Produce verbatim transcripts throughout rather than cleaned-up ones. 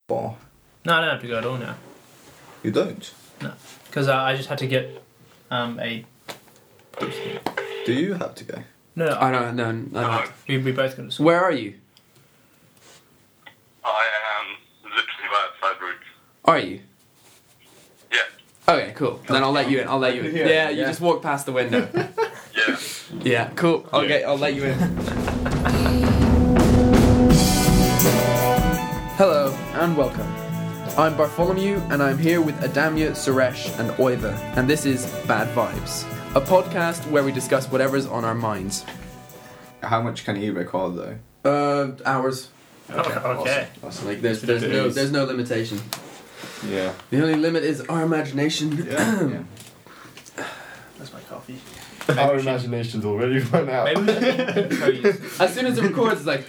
Or No, I don't have to go at all now. you don't? No, because uh, I just had to get um, a. Do you have to go? No, no, I don't know. I don't. we we both go to school. Where are you? I am literally right outside Roots. Are you? Yeah. Okay, cool. Then I'll let you in. I'll let you in. Here, Yeah, you yeah. just walk past the window. Yeah. Yeah, cool. I'll Yeah. get. I'll let you in. Hello and welcome. I'm Bartholomew and I'm here with Adamya, Suresh and Oiva, and this is Bad Vibes, a podcast where we discuss whatever's on our minds. How much can you record though? Uh, hours. Okay. okay. Awesome. Like there's there's no there's no limitation. Yeah. The only limit is our imagination. Yeah. yeah. That's my coffee. Our we should- imagination's already run out. Maybe we should show you. As soon as it records, it's like,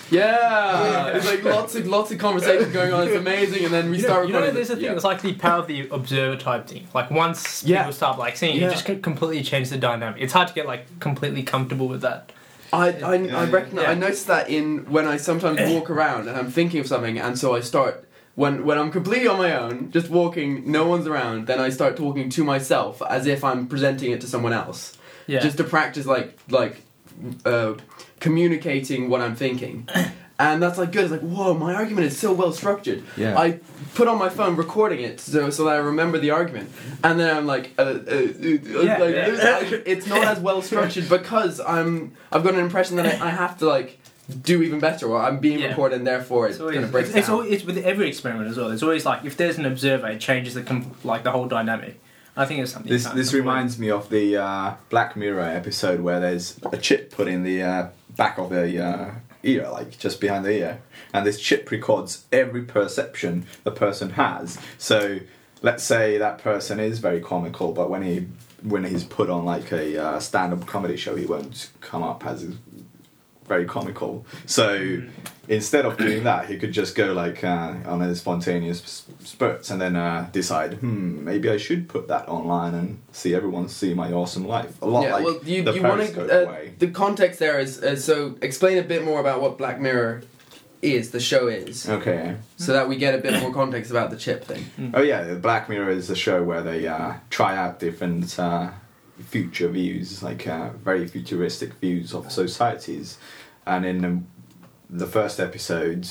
yeah, it's like lots of lots of conversation going on. It's amazing, and then we You start know, you know, recording. there's a thing. Yeah. It's like the power of the observer type thing. Like once Yeah. people start like seeing, it, Yeah. you just can completely change the dynamic. It's hard to get like completely comfortable with that. I I, Yeah, I yeah. reckon Yeah. I notice that in when I sometimes walk around and I'm thinking of something, and so I start when when I'm completely on my own, just walking, no one's around. Then I start talking to myself as if I'm presenting it to someone else, Yeah. just to practice like like uh, communicating what I'm thinking. And that's like good. It's like, whoa, my argument is so well structured. Yeah. I put on my phone recording it so so that I remember the argument, and then I'm like, uh, uh, uh, Yeah, like yeah. it's not as well structured because I'm I've got an impression that I, I have to like do even better, or I'm being Yeah. recorded, and therefore it's It's, always, gonna break it's, down. it's, always, it's with every experiment as well. It's always like if there's an observer, it changes the com- like the whole dynamic. I think it's something. This you can't this avoid. reminds me of the uh, Black Mirror episode where there's a chip put in the uh, back of the uh, ear, like just behind the ear, and this chip records every perception the person has. So let's say that person is very comical, but when he when he's put on like a uh, stand-up comedy show, he won't come up as very comical. So instead of doing that, he could just go like uh, on a spontaneous sp- spurts and then uh, decide, hmm, maybe I should put that online and see everyone see my awesome life. A lot yeah, like well, you, the you want Periscope to. Uh, way. the context there is uh, so. Explain a bit more about what Black Mirror is, the show is, Okay. so that we get a bit more context about the chip thing. Oh yeah, the Black Mirror is a show where they uh, try out different uh, future views, like uh, very futuristic views of societies. And in um, the first episode,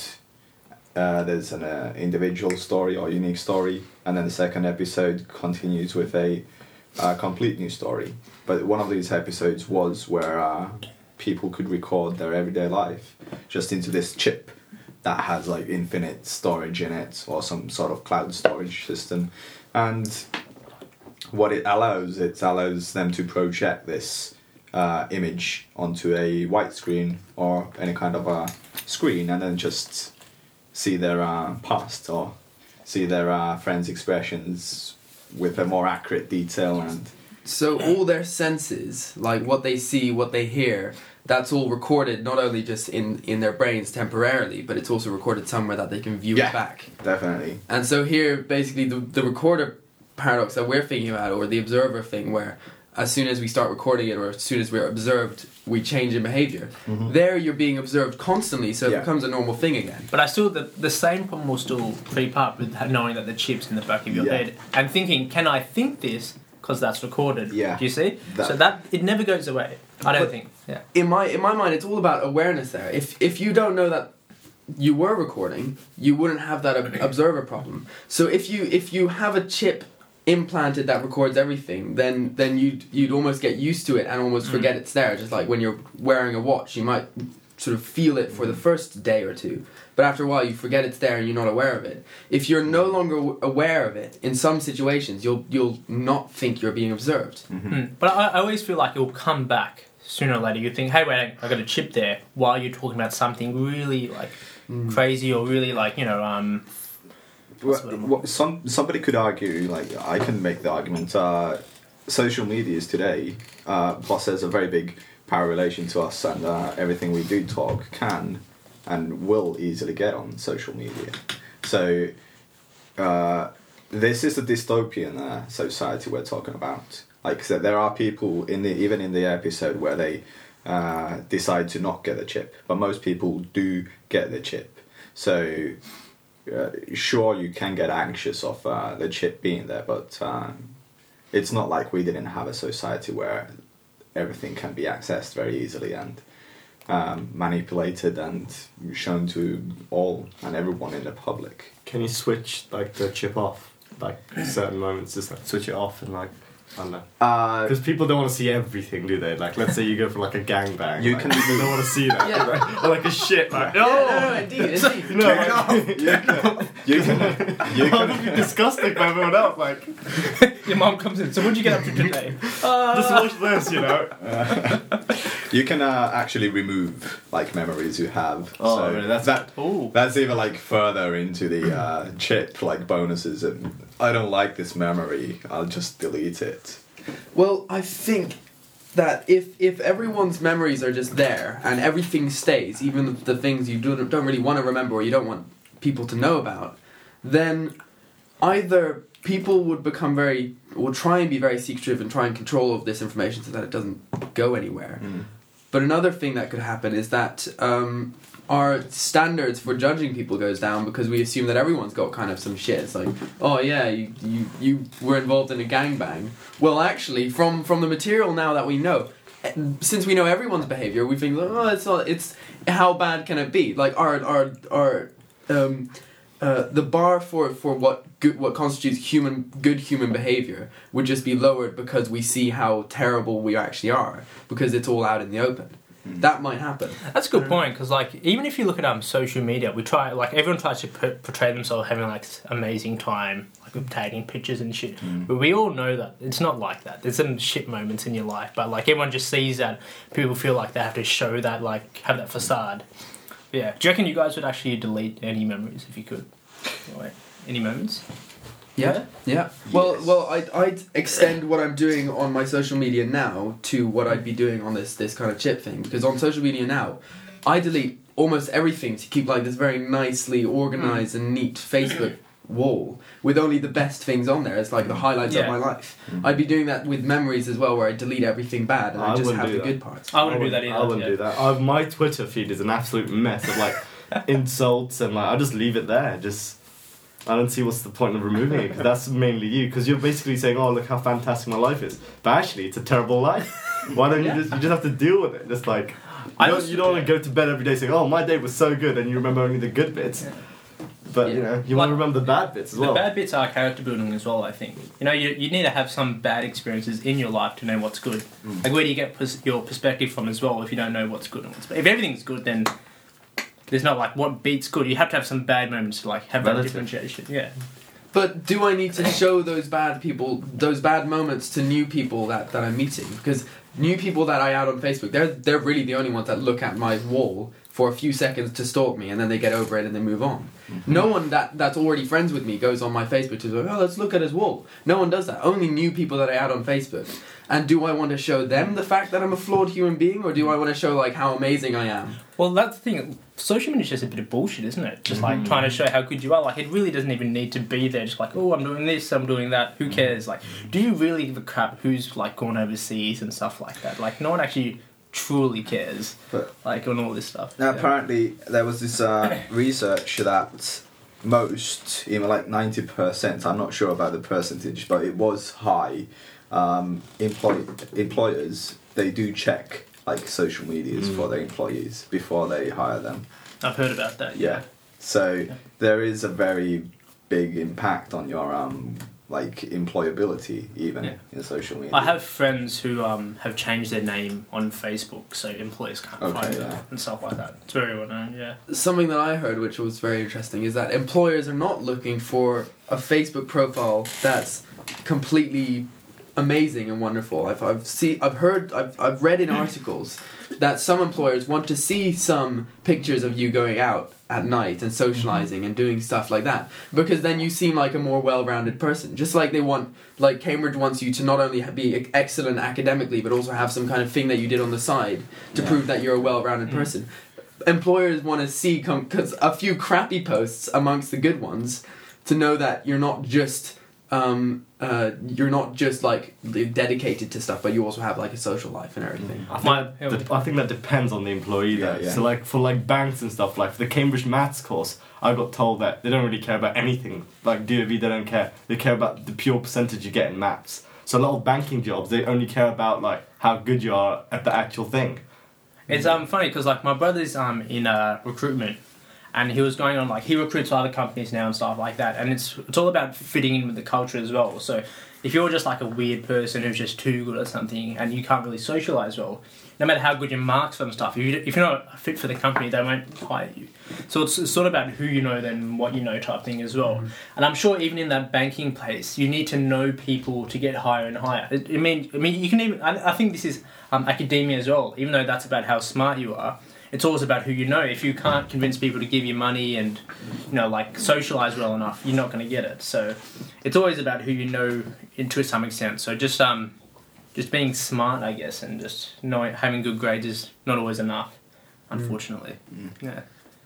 uh, there's an uh, individual story or unique story, and then the second episode continues with a uh, complete new story. But one of these episodes was where uh, people could record their everyday life just into this chip that has like infinite storage in it, or some sort of cloud storage system. And what it allows, it allows them to project this uh, image onto a white screen or any kind of a screen, and then just see their uh, past or see their uh, friends' expressions with a more accurate detail. And So all their senses, like what they see, what they hear, that's all recorded not only just in, in their brains temporarily, but it's also recorded somewhere that they can view Yeah. it back. definitely. And so here, basically, the, the recorder paradox that we're thinking about, or the observer thing, where as soon as we start recording it, or as soon as we're observed, we change in behavior. There, you're being observed constantly, so it Yeah. becomes a normal thing again. But I still, the, the same problem will still creep up with knowing that the chip's in the back of your Yeah. head and thinking, can I think this? Because that's recorded. Yeah. Do you see? That- so that, it never goes away. I don't But- think. Yeah. In my in my mind, it's all about awareness. There, if if you don't know that you were recording, you wouldn't have that ob- observer problem. So if you if you have a chip implanted that records everything, then then you'd you'd almost get used to it and almost forget it's there. Just like when you're wearing a watch, you might sort of feel it for the first day or two, but after a while you forget it's there and you're not aware of it. If you're no longer w- aware of it, in some situations you'll you'll not think you're being observed. Mm. But I, I always feel like it will come back sooner or later. You think, hey, wait, I got a chip there, while you're talking about something really like crazy or really like you know um. Well, That's what I'm- what, some somebody could argue, like I can make the argument. Uh, social medias today uh, possess a very big power relation to us, and uh, everything we do talk can and will easily get on social media. So uh, this is a dystopian uh, society we're talking about. Like I said, there are people in the even in the episode where they uh, decide to not get a chip, but most people do get the chip. So uh, sure, you can get anxious of uh, the chip being there, but um, it's not like we didn't have a society where everything can be accessed very easily and um, manipulated and shown to all and everyone in the public. Can you switch like the chip off? Like certain moments, just like switch it off and like I don't know. Uh, Because people don't want to see everything, do they? Like, let's say you go for like a gangbang. You like, can- They don't want to see that. Yeah. Right? Or like a shit. Like, Yeah, oh, no, no, indeed, indeed. no, like, you can, you can, you How can, would be disgusting for everyone else. Like, Your mom comes in. So what'd you get up to today? Uh, just watch this, you know. you can uh, actually remove like memories you have. Oh, so really? That's- that. Ooh. That's even like further into the uh, chip like bonuses, and I don't like this memory. I'll just delete it. Well, I think that if if everyone's memories are just there and everything stays, even the things you don't, don't really want to remember or you don't want people to know about, then either people would become very, will try and be very secretive and try and control of this information so that it doesn't go anywhere. Mm. But another thing that could happen is that um, our standards for judging people goes down because we assume that everyone's got kind of some shit. It's like, oh yeah, you, you, you were involved in a gangbang. Well, actually, from, from the material now that we know, eh, since we know everyone's behavior, we think, oh, it's not, it's, how bad can it be? Like, our, our, our, um, uh, the bar for, for what good, what constitutes human, good human behavior would just be lowered because we see how terrible we actually are, because it's all out in the open. That might happen. That's a good point, because like even if you look at um social media, we try like everyone tries to p- portray themselves having like this amazing time, like with taking pictures and shit. Mm. But we all know that it's not like that. There's some shit moments in your life, but like everyone just sees that. People feel like they have to show that, like have that facade. Yeah. Do you reckon you guys would actually delete any memories if you could? Wait, any moments? Yeah, yeah. Well, Yes. well, I'd, I'd extend what I'm doing on my social media now to what I'd be doing on this this kind of chip thing, because on social media now, I delete almost everything to keep like this very nicely organized and neat Facebook wall with only the best things on there. It's like the highlights Yeah. of my life. I'd be doing that with memories as well, where I delete everything bad and I, I just wouldn't have do the that. good parts. I wouldn't do that either. I wouldn't yeah. do that. I, my Twitter feed is an absolute mess of like insults and like I just leave it there. Just I don't see what's the point of removing it because that's mainly you. Because you're basically saying, "Oh, look how fantastic my life is," but actually, it's a terrible life. Why don't you just you just have to deal with it? Just like you I don't, also- you don't want to go to bed every day saying, "Oh, my day was so good," and you remember only the good bits. But you Yeah. know, you Like, want to remember the bad bits as well. The bad bits are character building as well, I think. You know, you, you need to have some bad experiences in your life to know what's good. Mm. Like, where do you get pers- your perspective from as well if you don't know what's good and what's bad? If everything's good, then there's not, like, what beats good. You have to have some bad moments to, like, have that Relative. differentiation. Yeah. But do I need to show those bad people, those bad moments to new people that, that I'm meeting? Because new people that I add on Facebook, they're they're really the only ones that look at my wall for a few seconds to stalk me, and then they get over it and they move on. No one that, that's already friends with me goes on my Facebook to go, oh, let's look at his wall. No one does that. Only new people that I add on Facebook. And do I want to show them the fact that I'm a flawed human being, or do I want to show like how amazing I am? Well, that's the thing. Social media is just a bit of bullshit, isn't it? Just, like, trying to show how good you are. Like, it really doesn't even need to be there. Just like, oh, I'm doing this, I'm doing that. Who cares? Like, do you really give a crap who's, like, gone overseas and stuff like that? Like, no one actually truly cares, But- like, on all this stuff. Now, Yeah. apparently, there was this uh, research that most, even like ninety percent, I'm not sure about the percentage, but it was high. Um, employ- employers, they do check like social medias for their employees before they hire them. I've heard about that. Yeah. So Yeah. there is a very big impact on your um like employability even Yeah. in social media. I have friends who um, have changed their name on Facebook so employers can't Okay, find yeah. them and stuff like that. It's very well known, yeah. Something that I heard, which was very interesting, is that employers are not looking for a Facebook profile that's completely amazing and wonderful. I've I've see I've heard I've I've read in articles that some employers want to see some pictures of you going out at night and socializing and doing stuff like that, because then you seem like a more well-rounded person. Just like they want, like Cambridge wants you to not only be excellent academically, but also have some kind of thing that you did on the side to Yeah. prove that you're a well-rounded person. Employers want to see com- cause a few crappy posts amongst the good ones to know that you're not just um, uh, you're not just like dedicated to stuff, but you also have like a social life and everything. I think, My- de- I think that depends on the employee though. Yeah, yeah. So like for like banks and stuff, like for the Cambridge Maths course, I got told that they don't really care about anything. Like D O V, they don't care. They care about the pure percentage you get in maths. So a lot of banking jobs, they only care about like how good you are at the actual thing. It's um funny because like my brother's um in uh, recruitment, and he was going on like he recruits other companies now and stuff like that, and it's it's all about fitting in with the culture as well. So if you're just like a weird person who's just too good at something and you can't really socialize well, no matter how good your marks are and stuff, if you if you're not fit for the company, they won't hire you. So it's, it's sort of about who you know than what you know type thing as well. Mm-hmm. And I'm sure even in that banking place, you need to know people to get higher and higher. It, I mean, I mean, you can even. I, I think this is um, academia as well. Even though that's about how smart you are, it's always about who you know. If you can't convince people to give you money and, you know, like socialize well enough, you're not going to get it. So it's always about who you know in, to some extent. So just um, just being smart, I guess, and just knowing having good grades is not always enough, unfortunately. Mm. Yeah.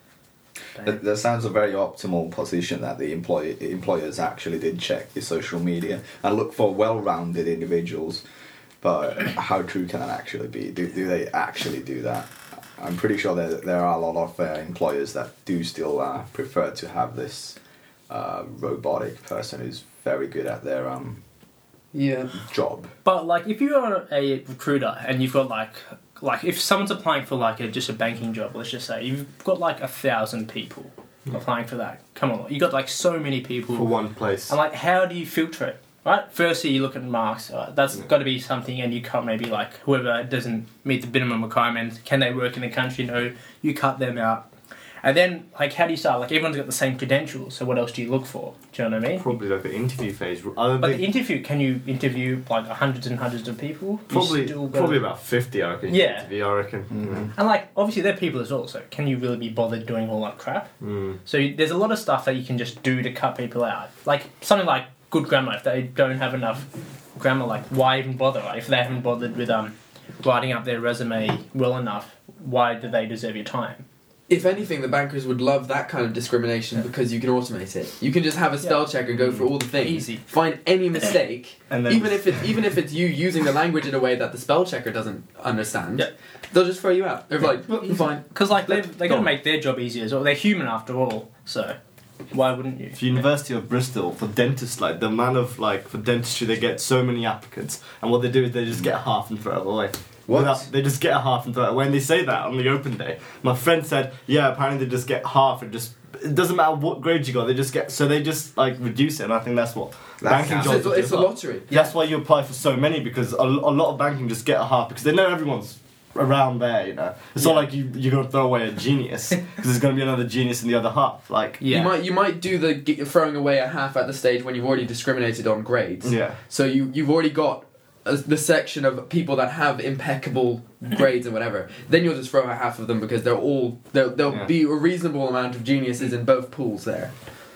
That, that sounds a very optimal position that the employ- employers actually did check your social media and look for well-rounded individuals. But how true can that actually be? Do, do they actually do that? I'm pretty sure there there are a lot of uh, employers that do still uh, prefer to have this uh, robotic person who's very good at their um Yeah. job. But like, if you're a recruiter and you've got like, like if someone's applying for like a just a banking job, let's just say you've got like a thousand people applying for that. Come on, you got like so many people For one place. And like, how do you filter it? Right. Firstly, you look at marks. Uh, that's got to be something, and you cut maybe like whoever doesn't meet the minimum requirements. Can they work in the country? No. You cut them out. And then, like, how do you start? Like, everyone's got the same credentials, so what else do you look for? Do you know what I mean? Probably like the interview phase. Are But they- the interview, can you interview like hundreds and hundreds of people? You Probably, still gotta- probably about fifty, I reckon. Yeah. Interview, I reckon. Mhm. And like, obviously, they're people as well. So, can you really be bothered doing all that crap? Mm. So, you- there's a lot of stuff that you can just do to cut people out. Like something like good grammar. If they don't have enough grammar, like why even bother? Right? If they haven't bothered with um writing up their resume well enough, why do they deserve your time? If anything, the bankers would love that kind of discrimination because you can automate it. You can just have a spell Yeah. checker go through all the things, Easy. find any mistake, And then even if it's even if it's you using the language in a way that the spell checker doesn't understand. Yeah. They'll just throw you out. They're like, well, fine. Because like they they got to Go on. make their job easier as well. They're human after all, so why wouldn't you? for University of Bristol, for dentists, like the amount of like for dentistry, they get so many applicants, and what they do is they just get half and throw it away. What? Without- they just get a half and throw it away. And they say that on the open day. My friend said, yeah, apparently they just get half and just. It doesn't matter what grade you got. They just get so they just like reduce it, and I think that's what That's banking how- jobs. So it's, do it's a as well. lottery. That's why you apply for so many because a, a lot of banking just get a half because they know everyone's around there. You know, it's not Yeah. like you you're gonna throw away a genius because there's gonna be another genius in the other half. Like Yeah. You might you might do the g- throwing away a half at the stage when you've already discriminated on grades. yeah, So you you've already got a, the section of people that have impeccable grades and whatever. Then you'll just throw a half of them because they're all there. There'll Yeah. be a reasonable amount of geniuses in both pools there.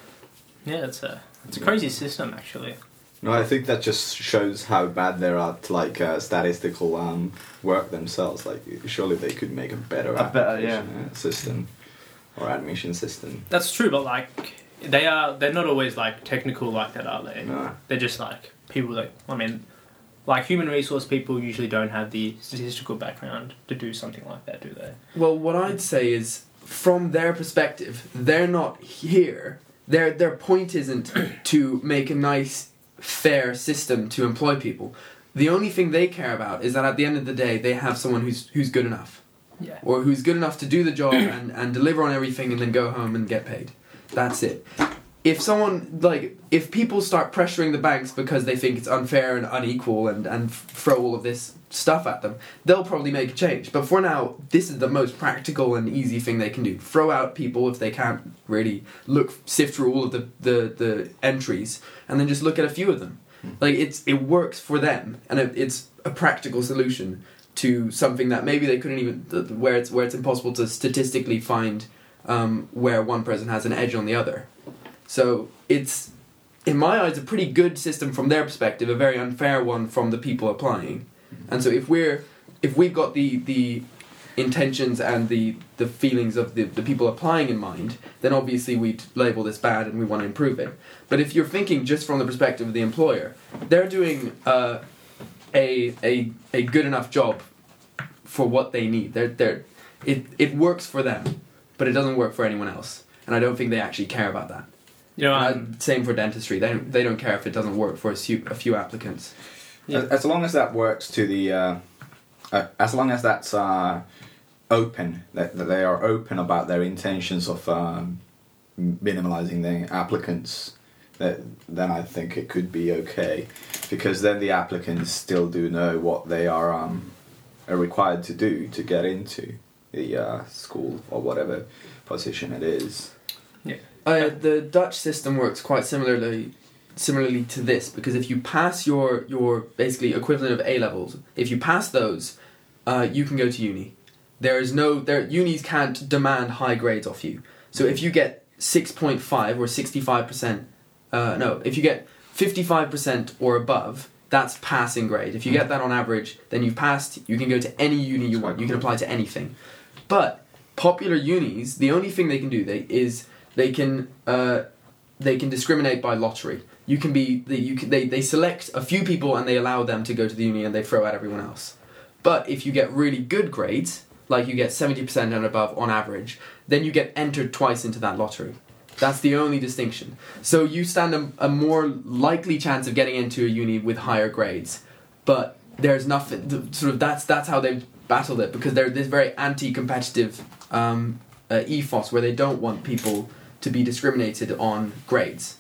Yeah, it's a it's a crazy system actually. No, I think that just shows how bad they are at like uh, statistical um, work themselves. Like, surely they could make a better A better, application, uh, system or admission system. That's true, but like they are they're not always like technical like that, are they? No. They're just like people that I mean, like human resource people usually don't have the statistical background to do something like that, do they? Well, what I'd say is, from their perspective, they're not here. Their their point isn't to make a nice, fair system to employ people. The only thing they care about is that at the end of the day, they have someone who's who's good enough, Yeah. or who's good enough to do the job and, and deliver on everything, and then go home and get paid. That's it. If someone like if people start pressuring the banks because they think it's unfair and unequal and and throw all of this stuff at them, they'll probably make a change. But for now, this is the most practical and easy thing they can do. Throw out people if they can't really look sift through all of the the, the entries, and then just look at a few of them. Like it's it works for them, and it, it's a practical solution to something that maybe they couldn't even th- where it's where it's impossible to statistically find um, where one person has an edge on the other. So it's, in my eyes, a pretty good system from their perspective, a very unfair one from the people applying. And so if we're, if we've got the the intentions and the, the feelings of the, the people applying in mind, then obviously we'd label this bad and we want to improve it. But if you're thinking just from the perspective of the employer, they're doing uh, a, a a good enough job for what they need. They're, they're, it, it works for them, but it doesn't work for anyone else. And I don't think they actually care about that. You know, Uh, um, same for dentistry. They don't, they don't care if it doesn't work for a few, a few applicants. Yeah. As, as long as that works to the, uh, uh, as long as that's uh, open, that, that they are open about their intentions of um, minimalizing the applicants, that, then I think it could be okay, because then the applicants still do know what they are um, are required to do to get into the uh, school or whatever position it is. yeah. Uh, the Dutch system works quite similarly similarly to this, because if you pass your, your basically equivalent of A levels, if you pass those, uh, you can go to uni. There is no there unis can't demand high grades off you. So if you get six point five or sixty-five percent, uh, no, if you get fifty-five percent or above, that's passing grade. If you get that on average, then you've passed. You can go to any uni you want. You can apply to anything. But popular unis, the only thing they can do they is they can uh, they can discriminate by lottery. You can be the, you can, they they select a few people and they allow them to go to the uni and they throw out everyone else. But if you get really good grades, like you get seventy percent and above on average, then you get entered twice into that lottery. That's the only distinction. So you stand a, a more likely chance of getting into a uni with higher grades, but there's nothing. Sort of that's that's how they've battled it, because they're this very anti-competitive um, uh, ethos where they don't want people to be discriminated on grades.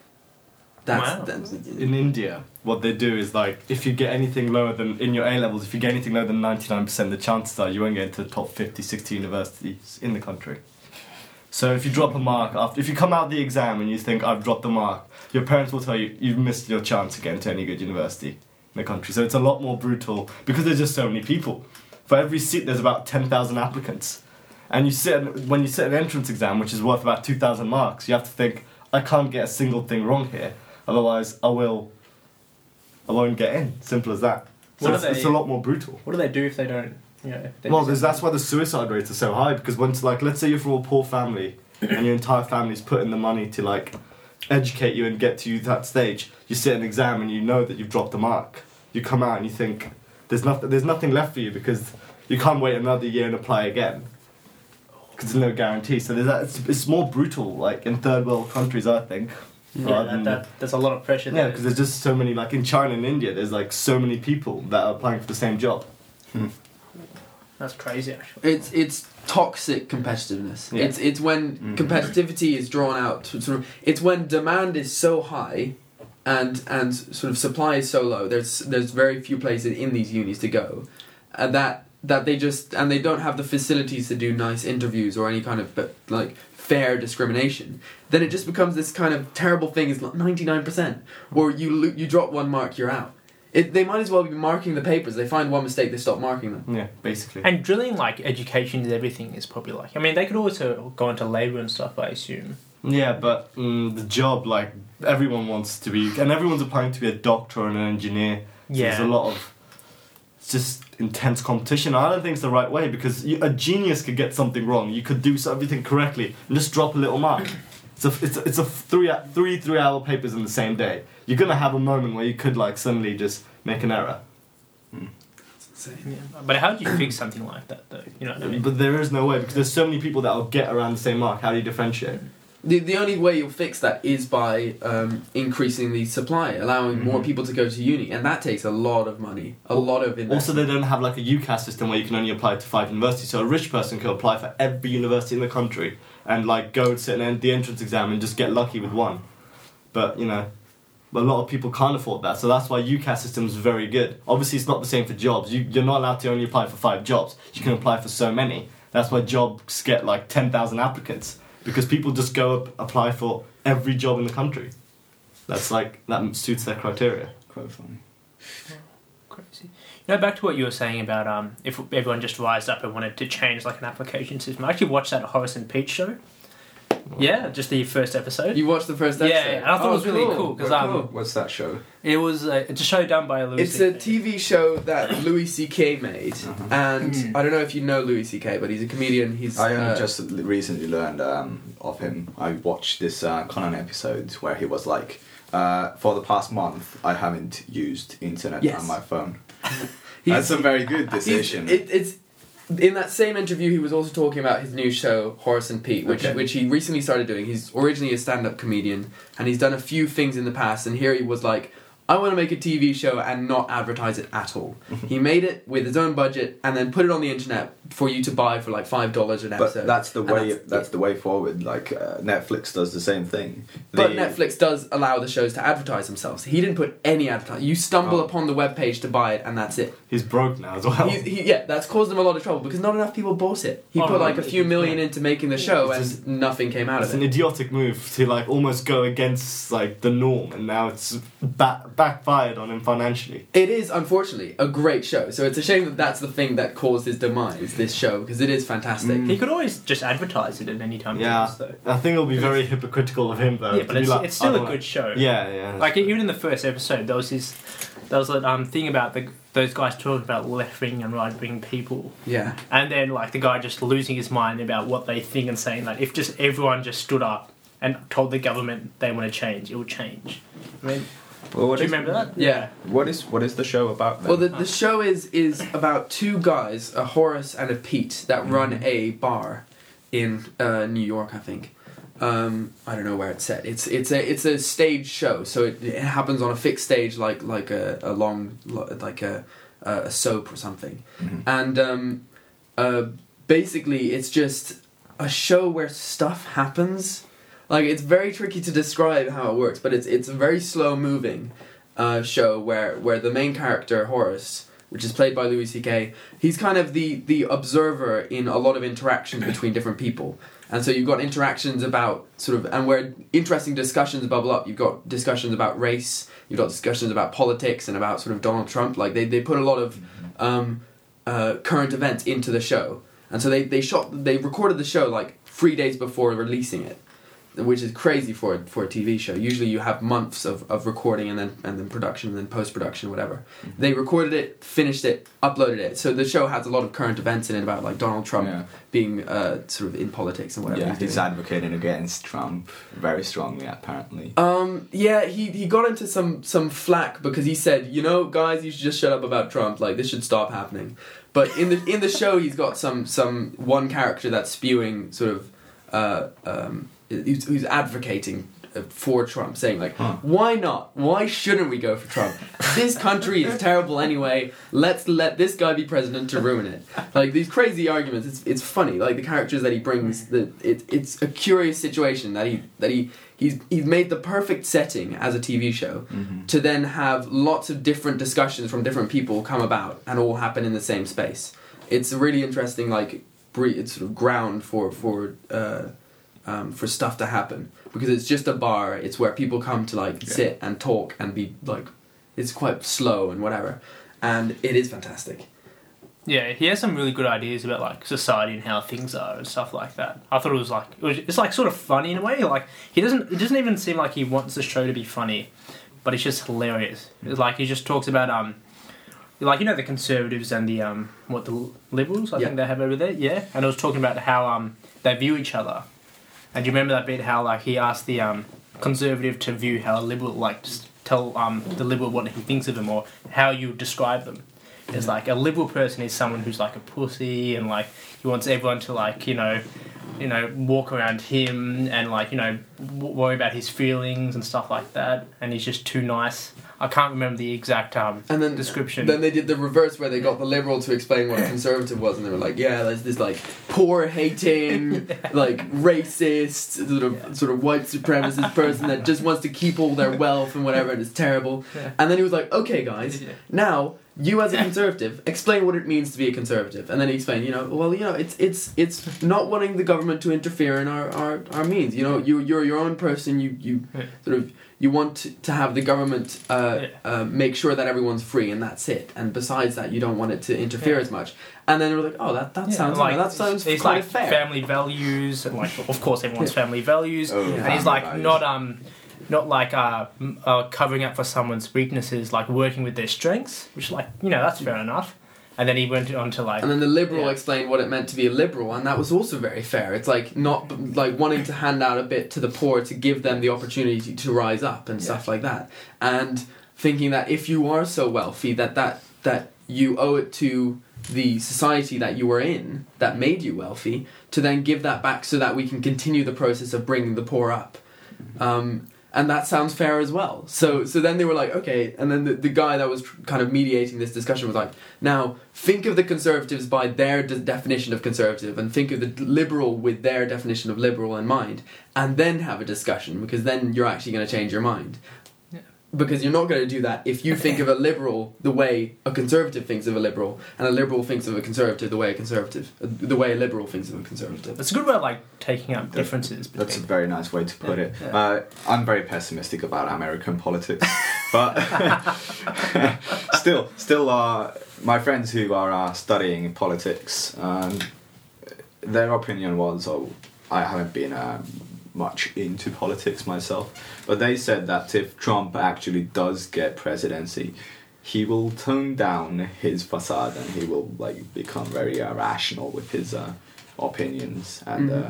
That's, Wow. that's In India, what they do is like, if you get anything lower than, in your A levels, if you get anything lower than ninety-nine percent, the chances are you won't get into the top fifty, sixty universities in the country. So if you drop a mark, after, if you come out of the exam and you think, I've dropped the mark, your parents will tell you, you've missed your chance to get into any good university in the country. So it's a lot more brutal, because there's just so many people. For every seat, there's about ten thousand applicants. And you sit, when you sit an entrance exam, which is worth about two thousand marks, you have to think, I can't get a single thing wrong here. Otherwise, I will, I won't get in. Simple as that. So What it's, are they- it's a lot more brutal. What do they do if they don't? You know, if they Well, miss there's, it? that's why the suicide rates are so high, because once, like, let's say you're from a poor family and your entire family's put in the money to, like, educate you and get to you that stage. You sit an exam and you know that you've dropped the mark. You come out and you think there's nothing, there's nothing left for you, because you can't wait another year and apply again. Because there's no guarantee. So there's that, it's, it's more brutal, like, in third world countries, I think. Yeah, rather that, than- that, that's a lot of pressure. Yeah, there. because there's just so many, like in China and India, there's like so many people that are applying for the same job. That's crazy, actually. It's it's toxic competitiveness. Yeah. It's it's when Mhm. competitivity is drawn out to sort of. It's when demand is so high, and and sort of supply is so low. There's there's very few places in these unis to go, and that that they just and they don't have the facilities to do nice interviews or any kind of but like fair discrimination. Then it just becomes this kind of terrible thing. Is ninety nine percent, or you lo- you drop one mark, you're out. It, they might as well be marking the papers. They find one mistake, they stop marking them. Yeah, basically. And drilling like education is everything is probably like. I mean, they could also go into labour and stuff. I assume. Yeah, but mm, the job, like, everyone wants to be, and everyone's applying to be a doctor or an engineer. So Yeah. there's a lot of, it's just intense competition. I don't think it's the right way, because you, a genius could get something wrong. You could do everything correctly and just drop a little mark. It's a, it's a, it's a three, three three hour papers in the same day. You're going to have a moment where you could, like, suddenly just make an error. Yeah. But how do you fix something like that, though? You know what I mean? But there is no way, because there's so many people that will get around the same mark. How do you differentiate? The the only way you'll fix that is by um, increasing the supply, allowing more Mhm. people to go to uni, and that takes a lot of money, a lot of investment. Also, they don't have like a UCAS system where you can only apply to five universities. So a rich person could apply for every university in the country and like go and sit in the entrance exam and just get lucky with one. But you know, a lot of people can't afford that. So that's why UCAS system is very good. Obviously, it's not the same for jobs. You, you're not allowed to only apply for five jobs. You can apply for so many. That's why jobs get like ten thousand applicants, because people just go up, apply for every job in the country. That's like, that suits their criteria. Quite funny. Crazy. You know, back to what you were saying about um, if everyone just rised up and wanted to change like an application system. I actually watched that Horace and Pete show Yeah, just the first episode. You watched the first Yeah, episode? and I thought it was really cool, 'cause, Well, um, cool. What's that show? It was a, it's a show done by Louis. It's C a K. T V show that Louis C K made, Uh-huh. and Mm. I don't know if you know Louis C K, but he's a comedian. He's I only uh, just recently learned um, of him. I watched this uh, Conan episode where he was like, uh, for the past month, I haven't used internet Yes. on my phone. he's- That's a very good he's- decision. It, it's in that same interview he was also talking about his new show Horace and Pete, which Okay. which he recently started doing. He's originally a stand-up comedian, and he's done a few things in the past. And here he was like, I want to make a T V show and not advertise it at all. He made it with his own budget and then put it on the internet for you to buy for like five dollars an But episode. that's the And way. that's That's, it. the way forward. Like uh, Netflix does the same thing. But They- Netflix does allow the shows to advertise themselves. He didn't put any advertising. You stumble Oh. upon the webpage to buy it, and that's it. He's broke now as well. He, he, yeah, that's caused him a lot of trouble because not enough people bought it. He Oh, put like a really? few million Yeah. into making the show, It's and just- nothing came out It's of an it. idiotic move to like almost go against like the norm, and now it's ba- backfired on him financially. It is unfortunately a great show, so it's a shame that that's the thing that caused his demise. This show, because it is fantastic. He could always just advertise it at any time. he Yeah, wants, though. I think it'll be very hypocritical of him though. Yeah, to but be it's, like, it's still I a don't good know. show. Yeah, yeah. Like even in the first episode, there was this, there was that um thing about the those guys talking about left wing and right wing people, Yeah, and then like the guy just losing his mind about what they think and saying that if just everyone just stood up and told the government they want to change, it would change. I mean, Well, what do you is- remember that? yeah. What is what is the show about then? Well, the, the show is is about two guys, a Horace and a Pete, that run a bar in uh, New York, I think. Um, I don't know where it's set. It's it's a it's a stage show, so it, it happens on a fixed stage, like like a, a long like a a soap or something. Mhm. And um, uh, basically, it's just a show where stuff happens. Like it's very tricky to describe how it works, but it's it's a very slow moving uh, show where where the main character Horace, which is played by Louis C K, he's kind of the the observer in a lot of interactions between different people. And so you've got interactions about sort of, and where interesting discussions bubble up. You've got discussions about race, you've got discussions about politics and about sort of Donald Trump. Like they, they put a lot of um, uh, current events into the show. And so they, they shot, they recorded the show like three days before releasing it, which is crazy for a, for a T V show. Usually you have months of, of recording and then and then production and then post-production, whatever. Mm-hmm. They recorded it, finished it, uploaded it. So the show has a lot of current events in it about like Donald Trump Yeah. being uh, sort of in politics and whatever yeah, he's he's doing. advocating against Trump very strongly, apparently. Um, yeah, he, he got into some, some flack because he said, you know, guys, you should just shut up about Trump. Like, this should stop happening. But in the in the show, he's got some, some one character that's spewing sort of, uh, um, who's, who's advocating for Trump, saying like, Huh. why not? Why shouldn't we go for Trump? This country is terrible anyway. Let's let this guy be president to ruin it. Like these crazy arguments. It's it's funny. Like the characters that he brings. The it it's a curious situation that he that he he's he's made the perfect setting as a T V show Mm-hmm. to then have lots of different discussions from different people come about and all happen in the same space. It's a really interesting like bre- it's sort of ground for for. Uh, Um, for stuff to happen, because it's just a bar. It's where people come to like Yeah. sit and talk and be like, it's quite slow and whatever, and it is fantastic. Yeah, he has some really good ideas about like society and how things are and stuff like that. I thought it was like it was, it's like sort of funny in a way. Like he doesn't it doesn't even seem like he wants the show to be funny, but it's just hilarious. It's like he just talks about um, like you know the conservatives and the um what the liberals I Yeah. think they have over there. Yeah, and it was talking about how um they view each other. And do you remember that bit how like he asked the um, conservative to view how a liberal like just tell um, the liberal what he thinks of them or how you describe them? It's like a liberal person is someone who's like a pussy and like he wants everyone to like you know, you know walk around him and like you know w- worry about his feelings and stuff like that. And he's just too nice. I can't remember the exact um, And then description. Then they did the reverse where they got the liberal to explain what a conservative was, and they were like, yeah, there's this like poor hating, like racist, sort of Yeah. sort of white supremacist person that just wants to keep all their wealth and whatever, and it's terrible. Yeah. And then he was like, okay, guys, Yeah. now you as a conservative, explain what it means to be a conservative, and then he explained, you know, well, you know, it's it's it's not wanting the government to interfere in our, our, our means. You know, you you're your own person. You you Yeah. sort of you want to, to have the government uh, Yeah. uh, make sure that everyone's free, and that's it. And besides that, you don't want it to interfere Yeah. as much. And then they were like, oh, that that Yeah, sounds like that sounds it's kind like of fair. family values, and like of course everyone's family values, Oh, Yeah. and he's family like values. not um not like uh, m- uh covering up for someone's weaknesses, like working with their strengths, which like you know that's fair enough. And then he went on to like And then the liberal Yeah. explained what it meant to be a liberal, and that was also very fair. It's like not like wanting to hand out a bit to the poor to give them the opportunity to rise up and stuff like that, and thinking that if you are so wealthy that that that you owe it to the society that you were in that made you wealthy to then give that back so that we can continue the process of bringing the poor up. Um, and that sounds fair as well. So so then they were like, okay, and then the, the guy that was tr- kind of mediating this discussion was like, now think of the conservatives by their de- definition of conservative, and think of the liberal with their definition of liberal in mind, and then have a discussion, because then you're actually going to change your mind. Yeah. Because you're not going to do that if you think of a liberal the way a conservative thinks of a liberal, and a liberal thinks of a conservative the way a conservative, uh, the way a liberal thinks of a conservative. it's a good way of like taking up differences That's a between. very nice way to put Yeah, it. yeah. Uh, I'm very pessimistic about American politics, but still, still, uh, my friends who are uh, studying politics, um, their opinion was, oh, I haven't been um, much into politics myself, but they said that if Trump actually does get presidency, he will tone down his facade and he will like become very uh, rational with his uh, opinions, and Mhm. uh,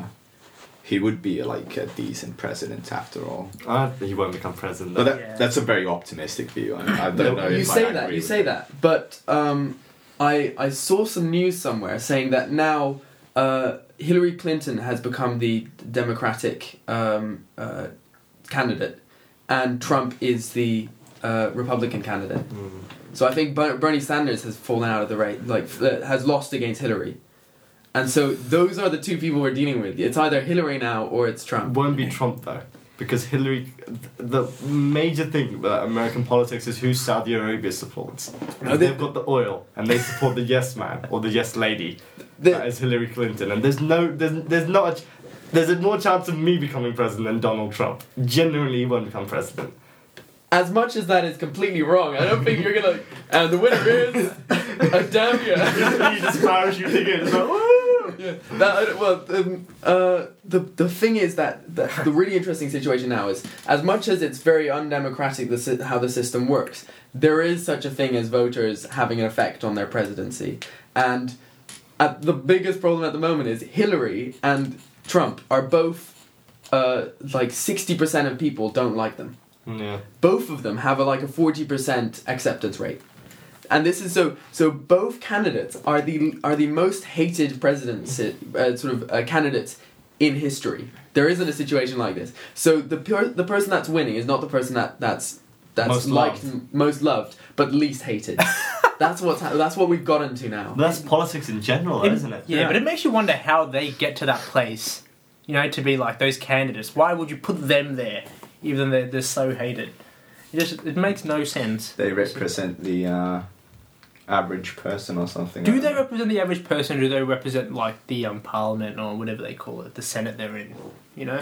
he would be like a decent president after all. Uh, he won't become president. But that, Yeah. that's a very optimistic view. I, I don't know. You if say I that, agree you with say it. that, but um, I I saw some news somewhere saying that now uh, Hillary Clinton has become the Democratic um, uh, candidate, and Trump is the uh, Republican candidate. Mm. So I think Ber- Bernie Sanders has fallen out of the race, like uh, has lost against Hillary, and so those are the two people we're dealing with. It's either Hillary now or it's Trump. Won't be Trump though, because Hillary. The major thing about American politics is who Saudi Arabia supports. No, they- They've got the oil, and they support the yes man or the yes lady. The- That is Hillary Clinton, and there's no, there's, there's not, a, there's a more chance of me becoming president than Donald Trump. Genuinely, he won't become president. As much as that is completely wrong, I don't think you're gonna. And the winner is a damn yeah. You just parachuting in, it's like, woo! Yeah, that, I don't- well, um, uh, the the thing is that the, the really interesting situation now is, as much as it's very undemocratic the, sy- how the system works, there is such a thing as voters having an effect on their presidency, and at the biggest problem at the moment is Hillary and Trump are both uh, like sixty percent of people don't like them. Yeah. Both of them have a, like a forty percent acceptance rate. And this is so. So both candidates are the are the most hated presidents, uh, sort of uh, candidates in history. There isn't a situation like this. So the per- the person that's winning is not the person that that's that's Most liked, loved. m- most loved, but least hated. that's what's ha- that's what we've gotten to now. That's politics in general, It- isn't it? Yeah, but it makes you wonder how they get to that place. You know, to be like those candidates. Why would you put them there, even though they're, they're so hated? It just it makes no sense. They represent the uh, average person or something. Do I they don't know. represent the average person, or do they represent like the um, parliament or whatever they call it, the senate they're in? You know,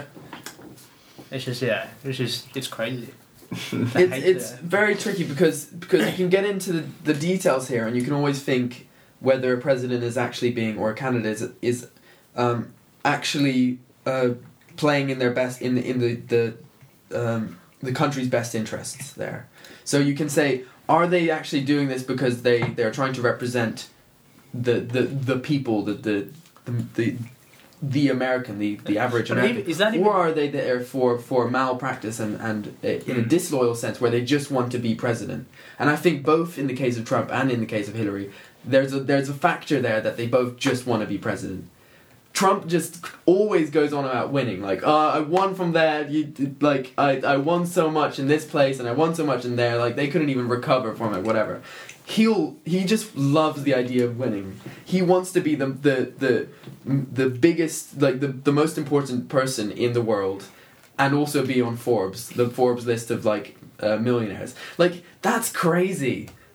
it's just yeah, it's just it's crazy. it's hate it's that. very tricky because because you can get into the, the details here, and you can always think whether a president is actually being or a candidate is is um, actually uh, playing in their best in the in the the um, the country's best interests there. So you can say, are they actually doing this because they they're trying to represent the the, the people, the the the, the the American, the, the average But American, even- is that even- or are they there for, for malpractice and, and uh, in a Hmm. disloyal sense where they just want to be president? And I think both in the case of Trump and in the case of Hillary, there's a there's a factor there that they both just want to be president. Trump just always goes on about winning, like, uh, I won from there, you like, I, I won so much in this place and I won so much in there, like, they couldn't even recover from it, whatever. He'll, he just loves the idea of winning. He wants to be the, the, the, the biggest, like, the, the most important person in the world, and also be on Forbes, the Forbes list of, like, uh, millionaires. Like, that's crazy.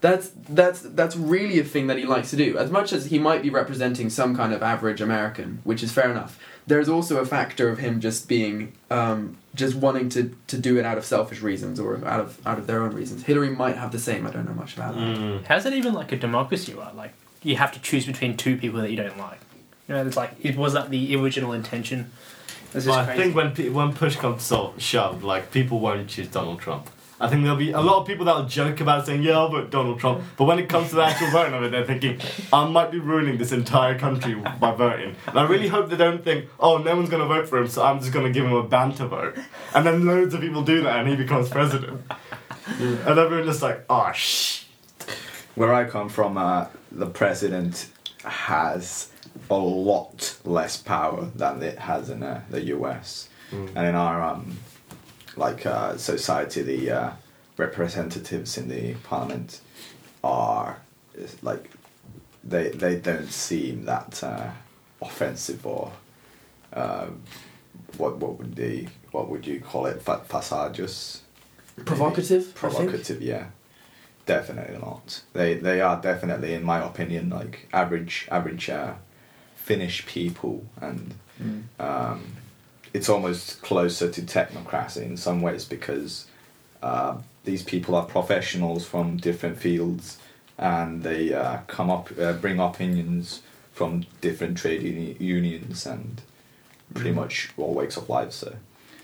That's that's that's really a thing that he likes to do. As much as he might be representing some kind of average American, which is fair enough, there's also a factor of him just being um, just wanting to, to do it out of selfish reasons or out of out of their own reasons. Hillary might have the same. I don't know much about that. Mm. How's it even like a democracy, right? Like you have to choose between two people that you don't like. You know, it's like it was that the original intention. This is But I crazy. think when pe- when push comes to shove, like people won't choose Donald Trump. I think there'll be a lot of people that'll joke about saying, yeah, I'll vote Donald Trump. But when it comes to the actual voting of it, they're thinking, I might be ruining this entire country by voting. And I really hope they don't think, oh, no one's going to vote for him, so I'm just going to give him a banter vote. And then loads of people do that and he becomes president. And everyone's just like, oh, shh. Where I come from, uh, the president has a lot less power than it has in uh, the U S. Mm. And in our um, like uh, society, the uh, representatives in the parliament are is like they they don't seem that uh, offensive or uh, what what would the what would you call it Fa- fastidious Provocative, I think. provocative yeah. Definitely not. They they are definitely, in my opinion, like average average uh, Finnish people, and Mm. um, it's almost closer to technocracy in some ways because uh, these people are professionals from different fields, and they uh, come up uh, bring opinions from different trade uni- unions and pretty Mm. much all walks of life. So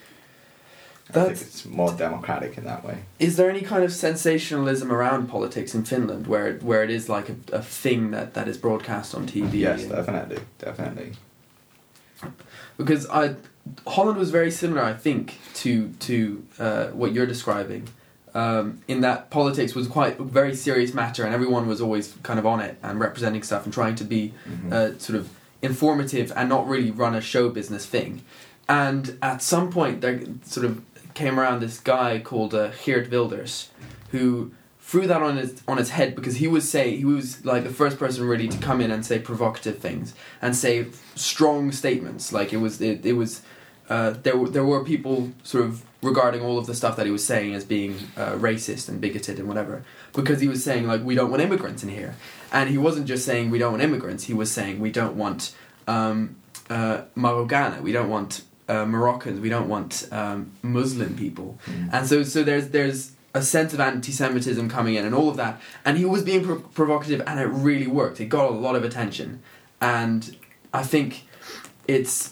I That's- think it's more democratic in that way. Is there any kind of sensationalism around politics in Finland where it, where it is like a, a thing that, that is broadcast on T V? Yes, and- definitely, definitely. Because I, Holland was very similar, I think, to to uh, what you're describing, um, in that politics was quite a very serious matter, and everyone was always kind of on it and representing stuff and trying to be Mhm. uh, sort of informative and not really run a show business thing. And at some point, there sort of came around this guy called uh, Geert Wilders, who threw that on his on its head because he was say he was like the first person really to come in and say provocative things and say strong statements. Like it was it, it was uh, there were there were people sort of regarding all of the stuff that he was saying as being uh, racist and bigoted and whatever, because he was saying like we don't want immigrants in here, and he wasn't just saying we don't want immigrants. He was saying we don't want um, uh, Marokkanen, we don't want uh, Moroccans, we don't want um, Muslim people, Mm. and so so there's there's a sense of anti-Semitism coming in and all of that, and he was being pro- provocative, and it really worked. It got a lot of attention, and I think it's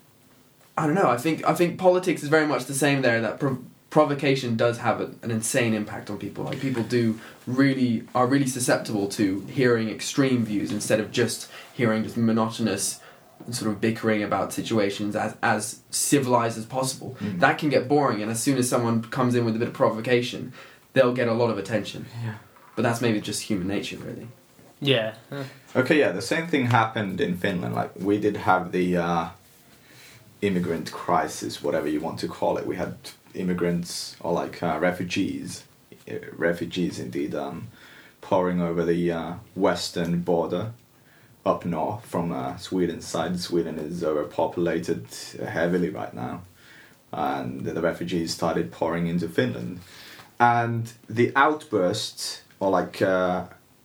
I don't know. I think I think politics is very much the same there. That prov- provocation does have a, an insane impact on people. Like people do really are really susceptible to hearing extreme views instead of just hearing just monotonous sort of bickering about situations as as civilized as possible. Mm. That can get boring, and as soon as someone comes in with a bit of provocation, they'll get a lot of attention. Yeah. But that's maybe just human nature, really. Yeah. Okay, yeah, the same thing happened in Finland. Like we did have the uh, immigrant crisis, whatever you want to call it. We had immigrants or like uh, refugees, uh, refugees indeed, um, pouring over the uh, western border up north from uh, Sweden's side. Sweden is overpopulated heavily right now, and the refugees started pouring into Finland, and the outbursts or like uh,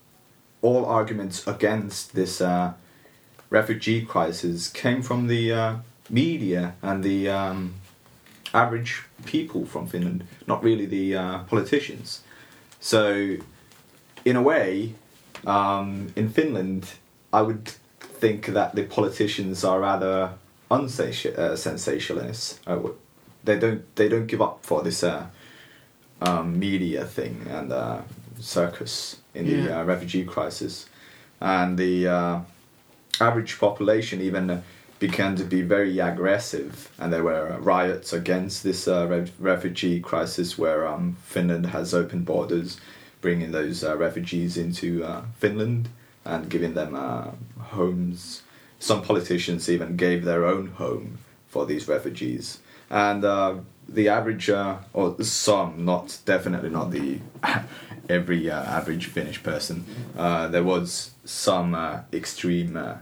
all arguments against this uh, refugee crisis came from the uh, media and the um, average people from Finland, not really the uh, politicians. So, in a way, um, in Finland, I would think that the politicians are rather unsensationalists. Uh, they don't they don't give up for this uh, um, media thing and uh, circus in the Yeah. uh, refugee crisis, and the uh, average population even uh, began to be very aggressive, and there were riots against this uh, re- refugee crisis, where um, Finland has open borders, bringing those uh, refugees into uh, Finland and giving them uh, homes. Some politicians even gave their own home for these refugees, and uh, the average, uh, or some, not definitely not the every uh, average Finnish person. Uh, there was some uh, extreme, uh,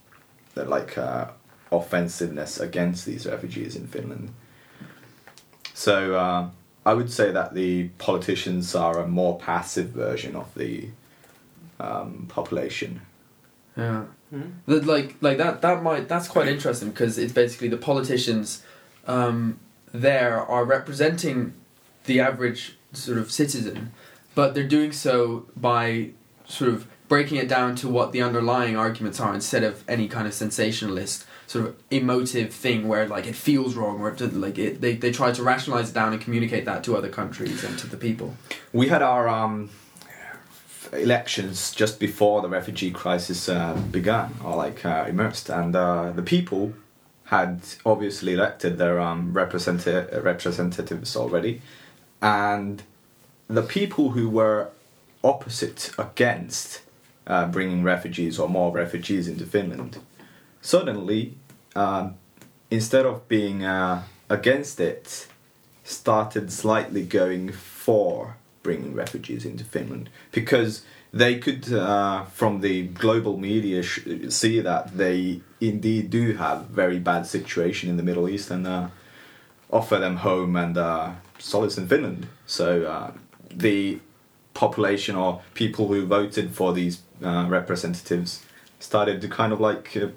like uh, offensiveness against these refugees in Finland. So uh, I would say that the politicians are a more passive version of the um, population. Yeah. Mm. That, like like that that might that's quite interesting because it's basically the politicians um, there are representing the average sort of citizen, but they're doing so by sort of breaking it down to what the underlying arguments are instead of any kind of sensationalist sort of emotive thing where like it feels wrong or it, like it, they they try to rationalize it down and communicate that to other countries and to the people. We had our um, elections just before the refugee crisis uh, began, or like uh, emerged, and uh, the people had obviously elected their um, representa- representatives already, and the people who were opposite against uh, bringing refugees or more refugees into Finland, suddenly, um, instead of being uh, against it, started slightly going for bringing refugees into Finland, because they could, uh, from the global media, sh- see that they indeed do have very bad situation in the Middle East and uh, offer them home and uh, solace in Finland. So uh, the population or people who voted for these uh, representatives started to kind of like, uh,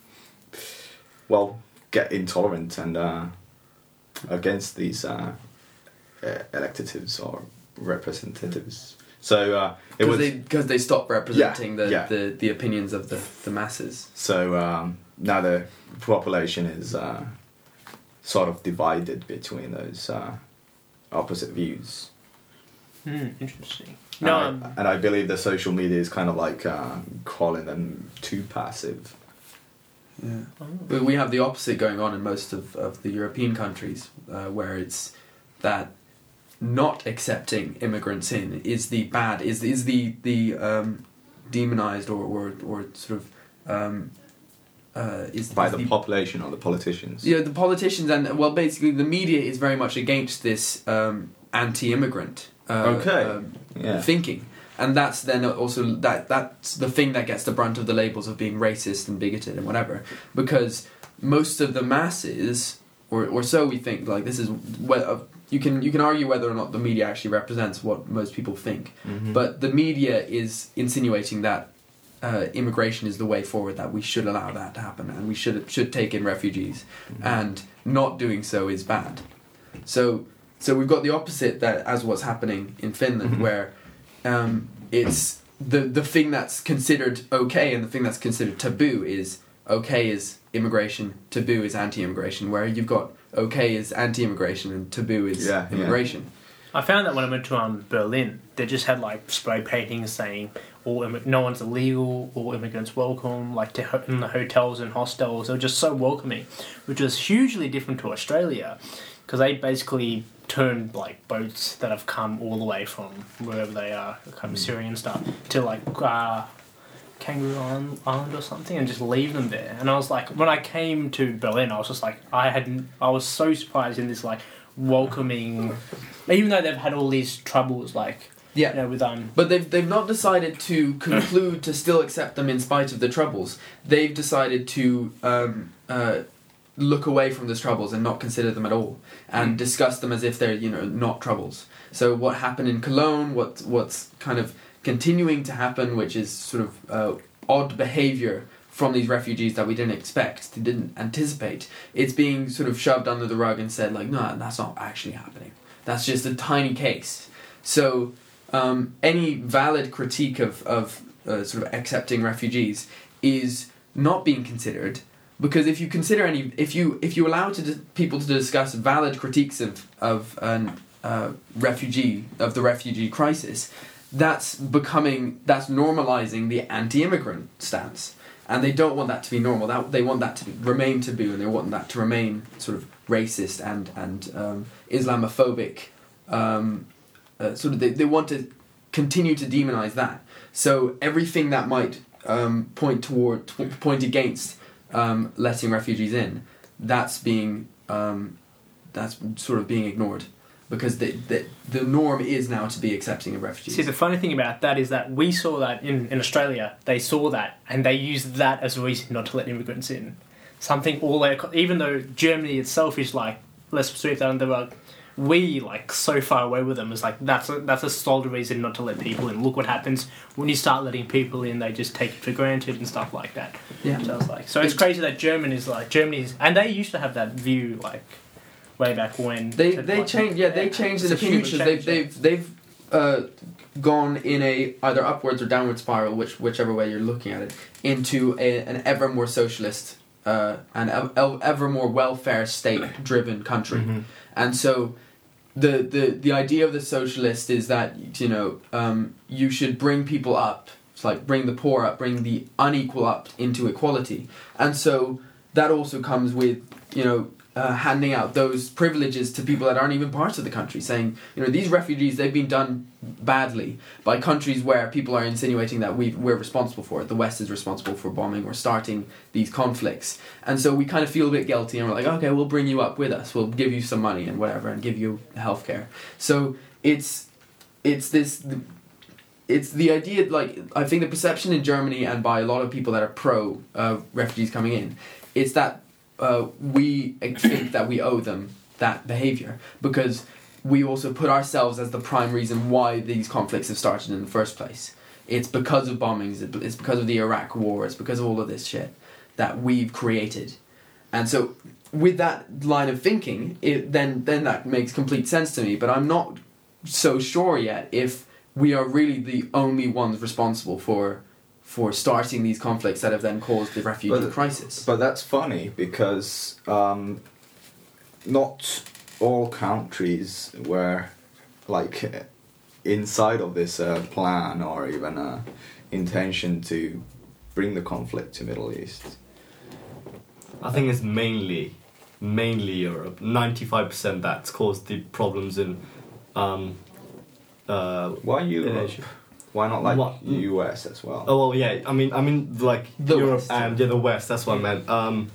well, get intolerant and uh, against these uh, electatives or representatives. So uh, it was they because they stopped representing Yeah, the, yeah. the the opinions of the the masses. so um, now the population is uh, sort of divided between those uh, opposite views. Hmm, interesting. And, No, I, um, and I believe the social media is kind of like uh, calling them too passive. Yeah. But we have the opposite going on in most of, of the European countries, uh, where it's that not accepting immigrants in is the bad, is is the the um, demonized or, or or sort of um, uh, is By is the population or the politicians. Yeah, the politicians and well, basically the media is very much against this um, anti-immigrant uh, Okay. um, Yeah. thinking, and that's then also that that's the thing that gets the brunt of the labels of being racist and bigoted and whatever, because most of the masses, or or so we think, like this is what uh, you can you can argue whether or not the media actually represents what most people think, Mhm. but the media is insinuating that uh, immigration is the way forward, that we should allow that to happen and we should should take in refugees, and not doing so is bad. So so we've got the opposite that as what's happening in Finland, Mhm. where um, it's the the thing that's considered okay and the thing that's considered taboo is okay is immigration, taboo is anti-immigration, where you've got okay is anti-immigration and taboo is Yeah, yeah. immigration. I found that when I went to um, Berlin, they just had like spray paintings saying all immi- no one's illegal, all immigrants welcome, like to ho- in the hotels and hostels. They were just so welcoming, which was hugely different to Australia, because they basically turned like boats that have come all the way from wherever they are, kind of Syria and stuff, to like uh, Kangaroo Island, Island or something, and just leave them there. And I was like, when I came to Berlin, I was just like, I hadn't, I was so surprised in this like welcoming, even though they've had all these troubles, like Yeah. you know, with um. But they've they've not decided to conclude to still accept them in spite of the troubles. They've decided to um, uh, look away from those troubles and not consider them at all, and Mm. discuss them as if they're you know not troubles. So what happened in Cologne, what what's kind of continuing to happen, which is sort of uh, odd behaviour from these refugees that we didn't expect, didn't anticipate. It's being sort of shoved under the rug and said like, no, that's not actually happening. That's just a tiny case. So. Um, any valid critique of, of uh, sort of accepting refugees is not being considered, because if you consider any, if you if you allow to di- people to discuss valid critiques of of an uh, refugee of the refugee crisis, that's becoming that's normalizing the anti-immigrant stance, and they don't want that to be normal. That they want that to remain taboo, and they want that to remain sort of racist and and um, Islamophobic. Um, Uh, sort of they, they want to continue to demonize that. So everything that might um, point toward t- point against um, letting refugees in, that's being um, that's sort of being ignored, because the, the the norm is now to be accepting of refugees. See, the funny thing about that is that we saw that in, in Australia. They saw that and they used that as a reason not to let immigrants in. Something all their, even though Germany itself is like, let's sweep that under the rug. we like so far away with them. It's like that's a, that's a solid reason not to let people in. Look what happens when you start letting people in; they just take it for granted and stuff like that. Yeah. So it's like so it's crazy that Germany is like Germany's, and they used to have that view like way back when. They to, they like, changed yeah they changed in it's the a huge future. change, They've they've they've uh, gone in a either upwards or downward spiral, which whichever way you're looking at it, into a, an ever more socialist uh, and ev- ever more welfare state driven country, Mhm. and so. The, the the idea of the socialist is that, you know, um, you should bring people up. It's like bring the poor up, bring the unequal up into equality. And so that also comes with, you know, uh, handing out those privileges to people that aren't even parts of the country, saying, you know, these refugees, they've been done badly by countries where people are insinuating that we we're responsible for it. The West is responsible for bombing or starting these conflicts. And so we kind of feel a bit guilty and we're like, okay, we'll bring you up with us. We'll give you some money and whatever and give you healthcare. So it's it's this... It's the idea, like, I think the perception in Germany and by a lot of people that are pro uh, refugees coming in, it's that uh, we think that we owe them that behaviour because we also put ourselves as the prime reason why these conflicts have started in the first place. It's because of bombings, it's because of the Iraq war, it's because of all of this shit that we've created. And so with that line of thinking, it, then then that makes complete sense to me, but I'm not so sure yet if we are really the only ones responsible for for starting these conflicts that have then caused the refugee But- crisis. But that's funny because um, not all countries were like inside of this uh, plan or even uh, intention to bring the conflict to Middle East. I think it's mainly, mainly Europe. ninety-five percent that's caused the problems in. Um, uh, Why in Europe? Asia. Why not like What? U S as well? Oh well, yeah. I mean, I mean, like The Europe West. and yeah, the West. That's what I meant. Um,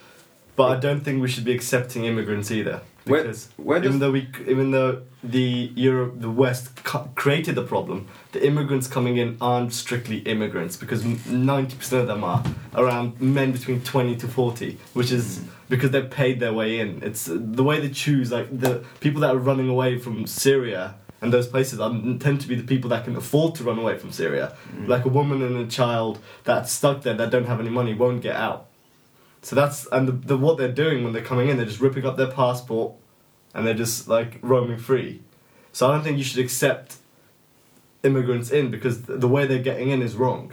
but I don't think we should be accepting immigrants either, Where- because where does- even though we, even though the Europe, the West cu- created the problem, the immigrants coming in aren't strictly immigrants because ninety percent of them are around men between twenty to forty, which is because they've paid their way in. It's uh, the way they choose. Like the people that are running away from Syria and those places are, tend to be the people that can afford to run away from Syria. Mm. Like a woman and a child that's stuck there that don't have any money won't get out. So that's and the, the what they're doing when they're coming in, they're just ripping up their passport and they're just like roaming free. So I don't think you should accept immigrants in because th- the way they're getting in is wrong.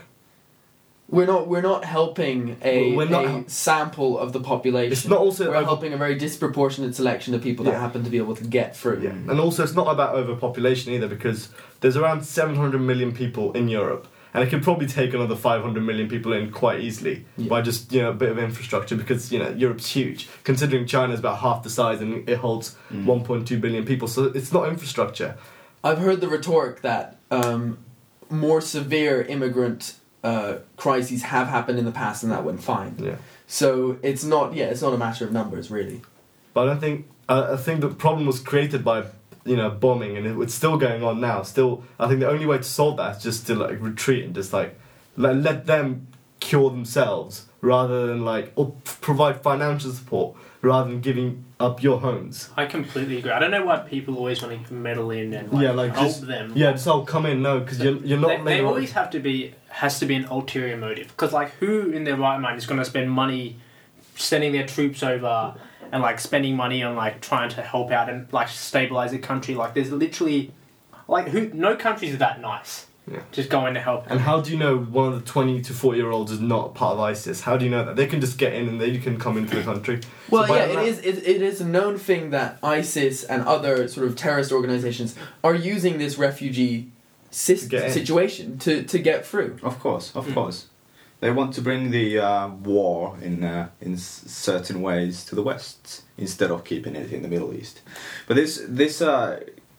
We're not we're not helping a, We're not a hel- sample of the population. It's not also we're over- helping a very disproportionate selection of people that Yeah. happen to be able to get through. Yeah. And also it's not about overpopulation either because there's around seven hundred million people in Europe and it could probably take another five hundred million people in quite easily Yeah. by just, you know, a bit of infrastructure because, you know, Europe's huge. Considering China's about half the size and it holds Mm. one point two billion people. So it's not infrastructure. I've heard the rhetoric that um, more severe immigrant uh, crises have happened in the past and that went fine. Yeah. So it's not yeah, it's not a matter of numbers really. But I don't think uh, I think the problem was created by, you know, bombing and it, it's still going on now. Still, I think the only way to solve that is just to like retreat and just like let, let them cure themselves rather than like or p- provide financial support rather than giving up your homes. I completely agree. I don't know why people always want to meddle in and like, Yeah, like, help just- them. Yeah, just oh come in no because you're you're not. They, they later on- always have to be has to be an ulterior motive because like who in their right mind is going to spend money sending their troops over and like spending money on like trying to help out and like stabilize a country? Like there's literally like who no countries are that nice. Yeah. Just going to help. And how do you know one of the twenty to forty year olds is not part of ISIS? How do you know that? They can just get in and they can come into the country. Well, So by yeah, that- it is. It, it is a known thing that ISIS and other sort of terrorist organizations are using this refugee sis- To get in. situation to, to get through. Of course, of Mm. course. They want to bring the uh, war in uh, in s- certain ways to the West instead of keeping it in the Middle East. But this this uh,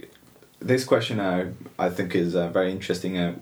this question uh, I think is uh, very interesting. Uh,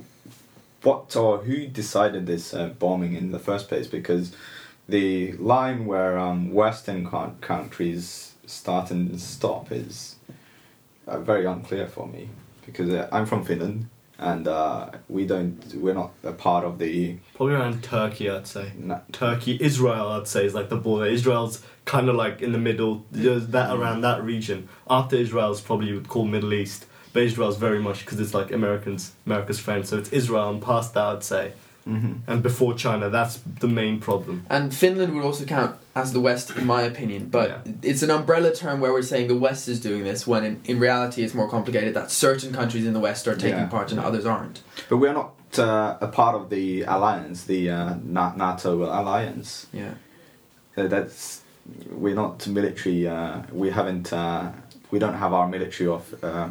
what or who decided this uh, bombing in the first place? Because the line where um, Western co- countries start and stop is uh, very unclear for me. Because uh, I'm from Finland, and uh, we don't. We're not a part of the. Probably around Turkey, I'd say. Na- Turkey, Israel, I'd say, is like the border. Israel's kind of like in the middle, there's that around that region. After Israel's probably you would call Middle East, but Israel's very much because it's like Americans, America's friend. So it's Israel, and past that, I'd say. Mm-hmm. And before China, that's the main problem. And Finland would also count as the West, in my opinion. But Yeah. it's an umbrella term where we're saying the West is doing this, when in, in reality it's more complicated, that certain countries in the West are taking Yeah. part and others aren't. But we're not uh, a part of the alliance, the uh, Na- NATO alliance. Yeah. Uh, that's we're not military. Uh, we haven't. Uh, we don't have our military of uh,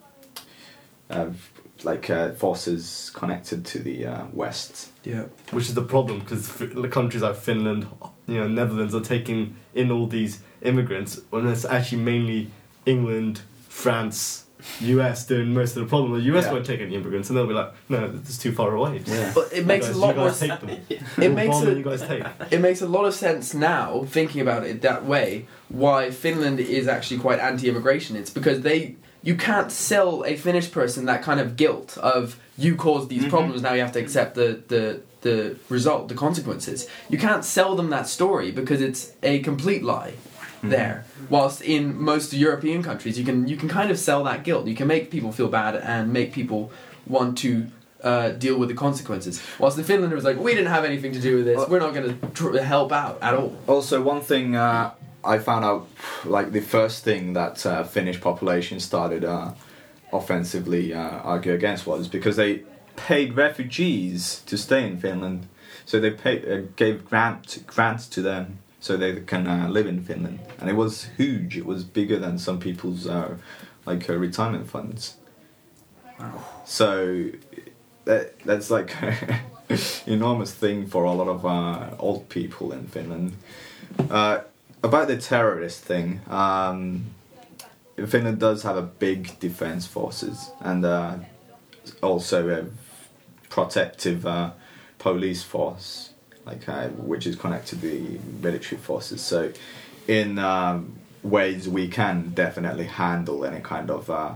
uh, like uh, forces connected to the uh, West. Yeah. Which is the problem, because the countries like Finland, you know, Netherlands are taking in all these immigrants, when it's actually mainly England, France, U S doing most of the problem. The U S Yeah. won't take any immigrants, and they'll be like, no, it's too far away. Yeah. But it You makes guys- a lot you more guys sense. take them. It We'll makes bomb a, and you guys take. it makes a lot of sense now, thinking about it that way, why Finland is actually quite anti-immigration. It's because they you can't sell a Finnish person that kind of guilt of you caused these Mhm. problems, now you have to accept the, the, the result, the consequences. You can't sell them that story because it's a complete lie there. Whilst in most European countries, you can you can kind of sell that guilt. You can make people feel bad and make people want to uh, deal with the consequences. Whilst in Finland, it was like, we didn't have anything to do with this. We're not going to tr- help out at all. Also, one thing uh, I found out, like the first thing that uh, Finnish population started uh, offensively uh, argue against was because they paid refugees to stay in Finland, so they pay, uh, gave grant grants to them so they can uh, live in Finland, and it was huge. It was bigger than some people's uh, like uh, retirement funds. Wow. So that that's like enormous thing for a lot of uh, old people in Finland. Uh, about the terrorist thing, um, Finland does have a big defense forces and uh, also a protective uh, police force, like uh, which is connected to the military forces. So, in um, ways we can definitely handle any kind of uh,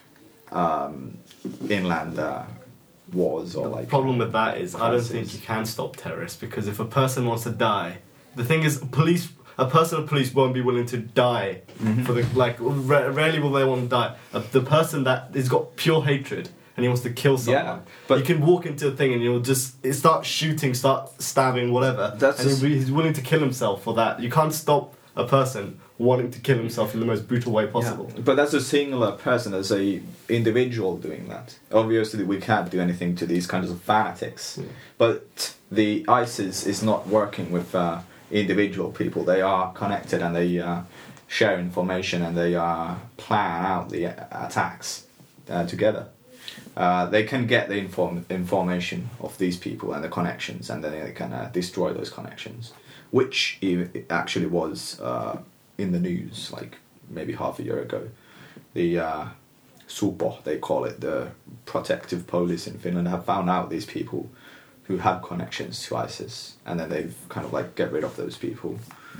um, inland uh, wars or like. The problem with that is I don't crisis. think you can stop terrorists, because if a person wants to die, the thing is, police a person of police won't be willing to die Mhm. for the like. Ra- rarely will they want to die. Uh, the person that has got pure hatred and he wants to kill someone, Yeah, but- you can walk into a thing and you'll just start shooting, start stabbing, whatever. That's and just- he'll be, he's willing to kill himself for that. You can't stop a person wanting to kill himself in the most brutal way possible. But that's a singular person, as a individual doing that. Obviously, we can't do anything to these kinds of fanatics. Yeah. But the ISIS is not working with uh, individual people. They are connected and they uh, share information and they uh, plan out the uh, attacks uh, together. Uh, they can get the inform- information of these people and the connections, and then they can uh, destroy those connections, which it actually was uh, in the news like maybe half a year ago. The uh, Supo, they call it, the protective police in Finland, have found out these people who have connections to ISIS, and then they've kind of like get rid of those people.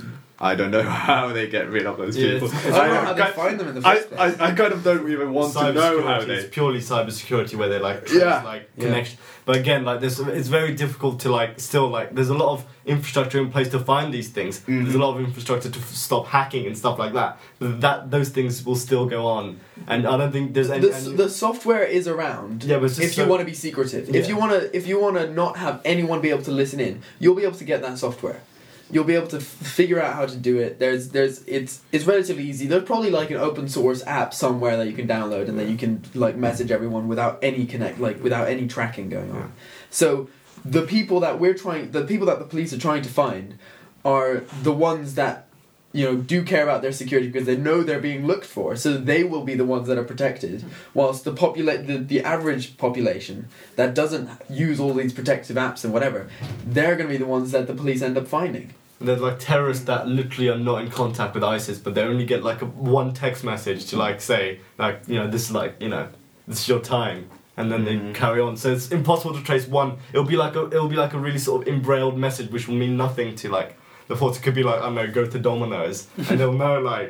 I don't know how they get rid of those Yeah, people. it's- I don't know I- how they I- find them in the I, first place. I, I kind of don't even want to know how Cybersecurity, they. it's purely cybersecurity where they like trace, Yeah. like Yeah. connection. But again, like this, it's very difficult to like still like. There's a lot of infrastructure in place to find these things. Mhm. There's a lot of infrastructure to f- stop hacking and stuff like that. But that those things will still go on, and I don't think there's any. The, any the software is around. Yeah, but it's just if you so- want to be secretive, if Yeah. you want to, if you want to not have anyone be able to listen in, you'll be able to get that software. You'll be able to f- figure out how to do it. There's, there's, it's, it's relatively easy. There's probably like an open source app somewhere that you can download and then you can like message everyone without any connect, like without any tracking going on. Yeah. So the people that we're trying, the people that the police are trying to find, are the ones that, you know, do care about their security because they know they're being looked for, so they will be the ones that are protected. Whilst the popula- the, the average population that doesn't use all these protective apps and whatever, they're going to be the ones that the police end up finding. There's like terrorists that literally are not in contact with ISIS, but they only get like a one text message to like say like you know this is like you know this is your time, and then they Mhm. carry on. So it's impossible to trace one. It'll be like a it'll be like a really sort of embroiled message which will mean nothing to like the thought. It could be like I don't know, go to Domino's, and they'll know like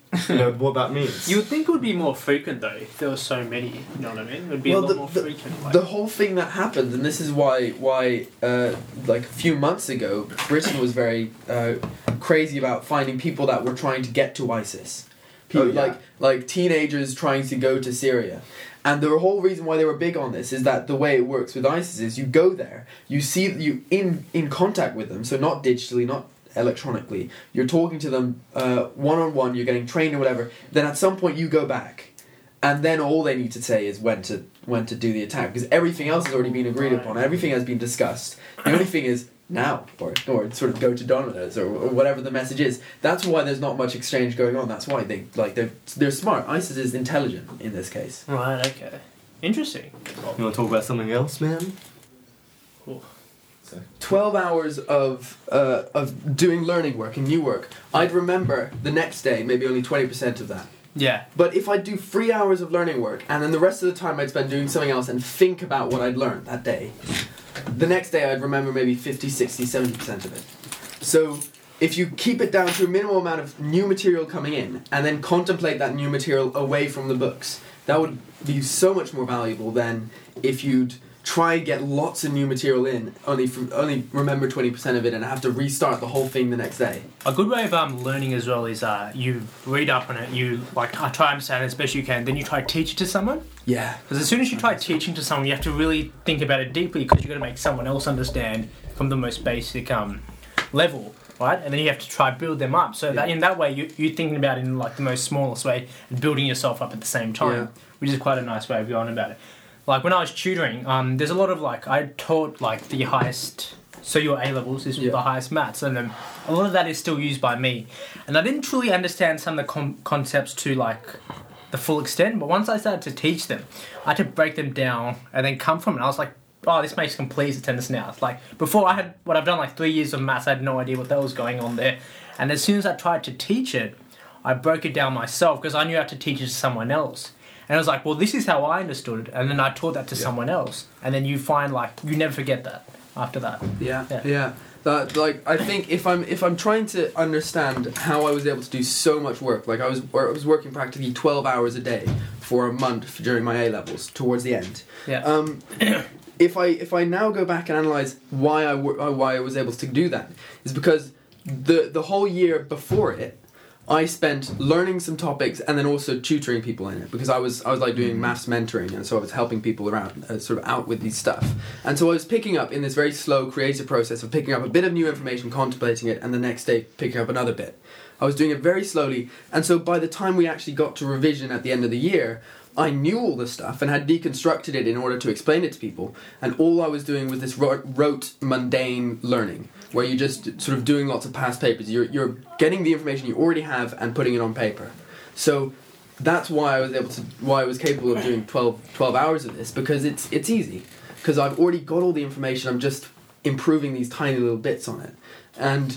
you know what that means. You would think it would be more frequent though if there were so many. You know what I mean? It would be Well, a lot the- more the- frequent. Like, The whole thing that happened, and this is why why uh, like a few months ago, Britain was very uh, crazy about finding people that were trying to get to ISIS. People Oh, yeah. like like teenagers trying to go to Syria. And the whole reason why they were big on this is that the way it works with ISIS is you go there, you see you in in contact with them, so not digitally, not electronically. You're talking to them one on one. You're getting trained or whatever. Then at some point you go back, and then all they need to say is when to when to do the attack, because everything else has already been agreed Right. upon. Everything has been discussed. The only thing is now, or or sort of go to Domino's or, or whatever the message is. That's why there's not much exchange going on. That's why they like they're they're smart. ISIS is intelligent in this case. right. Okay. Interesting. You want to talk about something else, man? Cool. twelve hours of uh, of doing learning work and new work. I'd remember the next day maybe only twenty percent of that. Yeah. But if I do three hours of learning work and then the rest of the time I'd spend doing something else and think about what I'd learned that day, the next day I'd remember maybe fifty, sixty, seventy percent of it. So if you keep it down to a minimal amount of new material coming in and then contemplate that new material away from the books, that would be so much more valuable than if you'd try and get lots of new material in, only from, only remember twenty percent of it and have to restart the whole thing the next day. A good way of um, learning as well is uh, you read up on it, you like I try to understand it as best you can, then you try to teach it to someone. Yeah. Because as soon as you try teaching to someone, you have to really think about it deeply because you've got to make someone else understand from the most basic um, level, right? And then you have to try build them up. So that in that way, you, you're thinking about it in like the most smallest way and building yourself up at the same time, Yeah. which is quite a nice way of going about it. Like when I was tutoring, um, there's a lot of like, I taught like the highest, so your A-levels is Yeah. the highest maths, and then a lot of that is still used by me. And I didn't truly understand some of the com- concepts to like the full extent, but once I started to teach them, I had to break them down and then come from it. I was like, oh, this makes complete sense now. It's like, before I had, what I've done like three years of maths, I had no idea what that was going on there. And as soon as I tried to teach it, I broke it down myself because I knew how to teach it to someone else. And I was like, well, this is how I understood it. And then I taught that to Yeah. someone else. And then you find like, you never forget that after that. Yeah, Yeah. yeah. That, like I think if I'm if I'm trying to understand how I was able to do so much work, like I was I was working practically twelve hours a day for a month during my A levels towards the end. Yeah. Um, if I if I now go back and analyze why I wo- uh, why I was able to do that is because the the whole year before it, I spent learning some topics and then also tutoring people in it because I was I was like doing maths mentoring, and so I was helping people around uh, sort of out with these stuff. And so I was picking up in this very slow creative process of picking up a bit of new information, contemplating it, and the next day picking up another bit. I was doing it very slowly, and so by the time we actually got to revision at the end of the year, I knew all this stuff and had deconstructed it in order to explain it to people, and all I was doing was this ro- rote, mundane learning, where you're just sort of doing lots of past papers. You're you're getting the information you already have and putting it on paper. So that's why I was able to, why I was capable of doing twelve, twelve hours of this, because it's it's easy, because I've already got all the information. I'm just improving these tiny little bits on it, and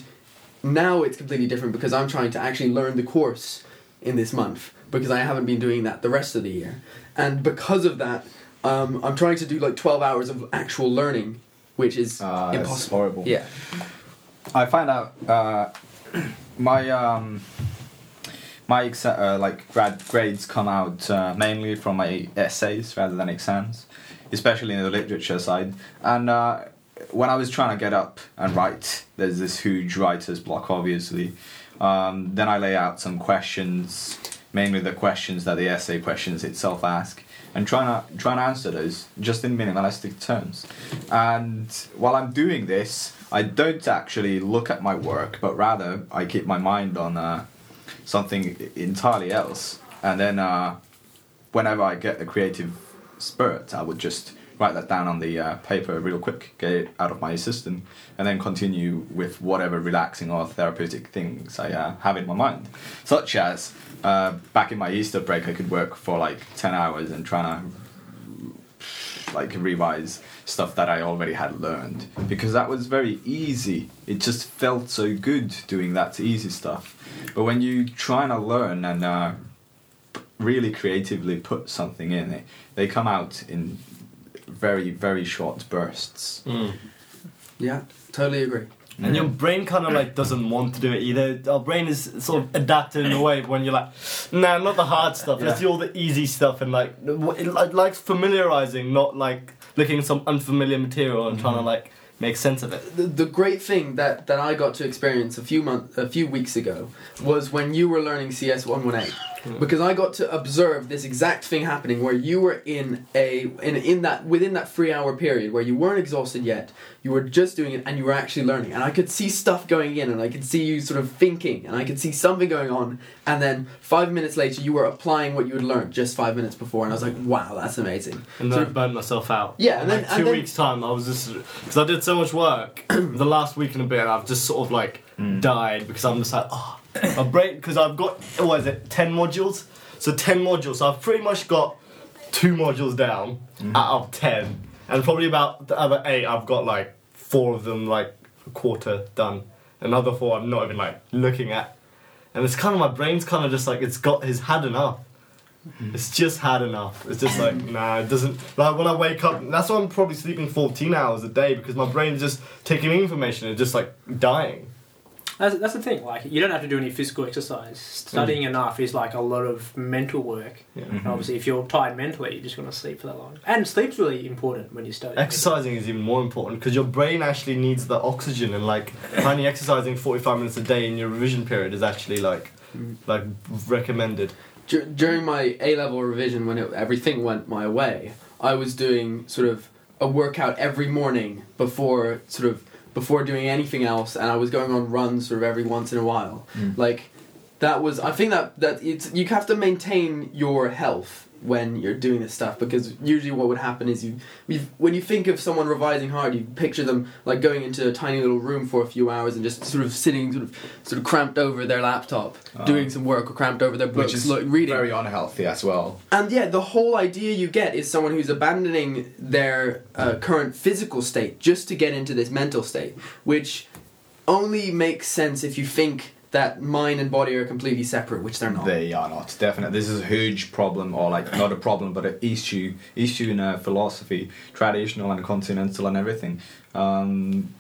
now it's completely different because I'm trying to actually learn the course in this month, because I haven't been doing that the rest of the year. And because of that, um, I'm trying to do like twelve hours of actual learning, which is Uh, that's impossible. horrible. Yeah. I find out uh, my um, my exa- uh, like grad grades come out uh, mainly from my essays rather than exams, especially in the literature side. And uh, when I was trying to get up and write, there's this huge writer's block, obviously. Um, then I lay out some questions, mainly the questions that the essay questions itself ask, and trying to trying to answer those just in minimalistic terms. And while I'm doing this, I don't actually look at my work, but rather I keep my mind on uh, something entirely else. And then uh, whenever I get a creative spurt, I would just write that down on the uh, paper real quick, get it out of my system, and then continue with whatever relaxing or therapeutic things I uh, have in my mind. Such as, uh, back in my Easter break, I could work for like ten hours and trying to like revise stuff that I already had learned, because that was very easy. It just felt so good doing that easy stuff. But when you try to learn and uh, really creatively put something in it, they come out in very, very short bursts. Mm. Yeah, totally agree. And your brain kind of like doesn't want to do it either. Our brain is sort of adapted in a way when you're like, nah, not the hard stuff. Yeah. Let's do all the easy stuff and like it, it likes familiarizing, not like looking at some unfamiliar material and trying to like make sense of it. The, the great thing that, that I got to experience a few month, a few weeks ago was when you were learning C S one eighteen. Because I got to observe this exact thing happening where you were in a in in that within that three hour period where you weren't exhausted yet, you were just doing it and you were actually learning, and I could see stuff going in and I could see you sort of thinking and I could see something going on, and then five minutes later you were applying what you had learned just five minutes before, and I was like, wow, that's amazing. And then So- I burned myself out. Yeah, and In, then- like and two then- weeks time, I was just because I did so much work the last week and a bit, and I've just sort of like died because I'm just like, oh, my brain, because I've got what is it, ten modules. So ten modules. So I've pretty much got two modules down out of ten, and probably about the other eight. I've got like four of them like a quarter done. Another four I'm not even like looking at, and it's kind of my brain's kind of just like it's got it's had enough. It's just had enough. It's just like nah, it doesn't. Like when I wake up, that's why I'm probably sleeping fourteen hours a day because my brain's just taking in information and just like dying. That's, that's the thing, like, you don't have to do any physical exercise. Studying enough is like a lot of mental work. Yeah. And obviously, if you're tired mentally, you're just going to sleep for that long. And sleep's really important when you study. Exercising is even more important because your brain actually needs the oxygen, and like only exercising forty-five minutes a day in your revision period is actually like like recommended. Dur- during my A-level revision, when it, everything went my way, I was doing sort of a workout every morning before sort of before doing anything else, and I was going on runs sort of every once in a while. Mm. Like that was, I think that that it's you have to maintain your health when you're doing this stuff, because usually what would happen is you, you when you think of someone revising hard, you picture them like going into a tiny little room for a few hours and just sort of sitting sort of sort of cramped over their laptop Oh. doing some work, or cramped over their books Which is lo- reading. very unhealthy as well. And yeah, the whole idea you get is someone who's abandoning their uh, current physical state just to get into this mental state, which only makes sense if you think that mind and body are completely separate, which they're not. They are not, definitely. This is a huge problem, or like not a problem, but an issue, issue in uh, philosophy, traditional and continental and everything. Um,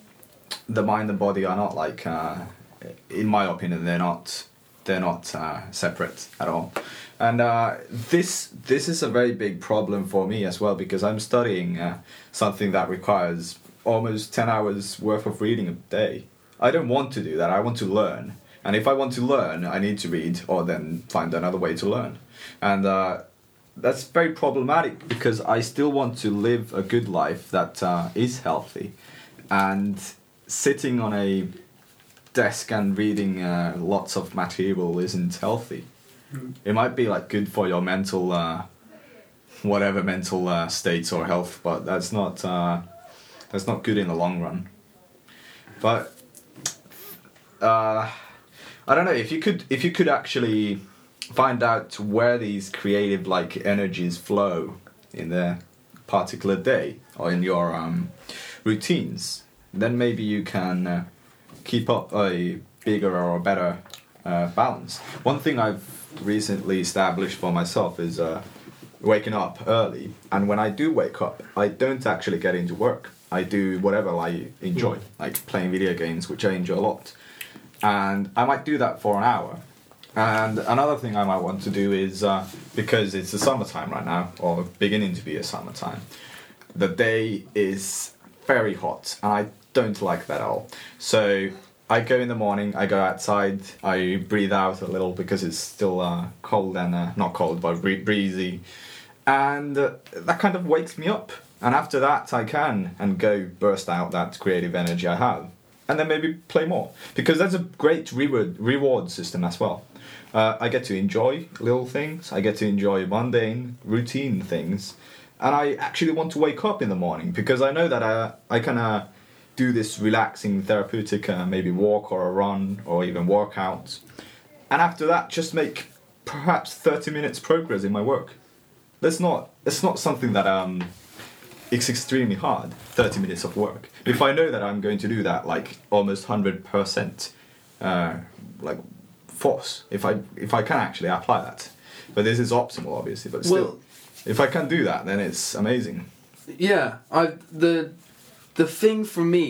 the mind and body are not like, uh, in my opinion, they're not, they're not uh, separate at all. And uh, this this is a very big problem for me as well, because I'm studying uh, something that requires almost ten hours worth of reading a day. I don't want to do that. I want to learn. And if I want to learn, I need to read or then find another way to learn. And uh, that's very problematic, because I still want to live a good life that uh, is healthy. And sitting on a desk and reading uh, lots of material isn't healthy. Mm. It might be like good for your mental, uh, whatever mental uh, states or health, but that's not uh, that's not good in the long run. But Uh, I don't know if you could if you could actually find out where these creative like energies flow in the particular day or in your um, routines, then maybe you can uh, keep up a bigger or a better uh, balance. One thing I've recently established for myself is uh, waking up early, and when I do wake up, I don't actually get into work. I do whatever I enjoy, like playing video games, which I enjoy a lot. And I might do that for an hour. And another thing I might want to do is, uh, because it's the summertime right now, or beginning to be a summertime, the day is very hot, and I don't like that at all. So I go in the morning, I go outside, I breathe out a little because it's still uh, cold and, uh, not cold, but bree- breezy. And uh, that kind of wakes me up. And after that I can and go burst out that creative energy I have. And then maybe play more, because that's a great reward reward system as well. Uh, I get to enjoy little things. I get to enjoy mundane, routine things, and I actually want to wake up in the morning because I know that I I can uh, do this relaxing, therapeutic, uh, maybe walk or a run or even workout, and after that just make perhaps thirty minutes progress in my work. That's not that's not something that um. It's extremely hard, thirty minutes of work. If I know that I'm going to do that, like almost one hundred percent uh, like force, if I if I can actually apply that. But this is optimal, obviously, but still, Well, if I can do that, then it's amazing. Yeah, I the the thing for me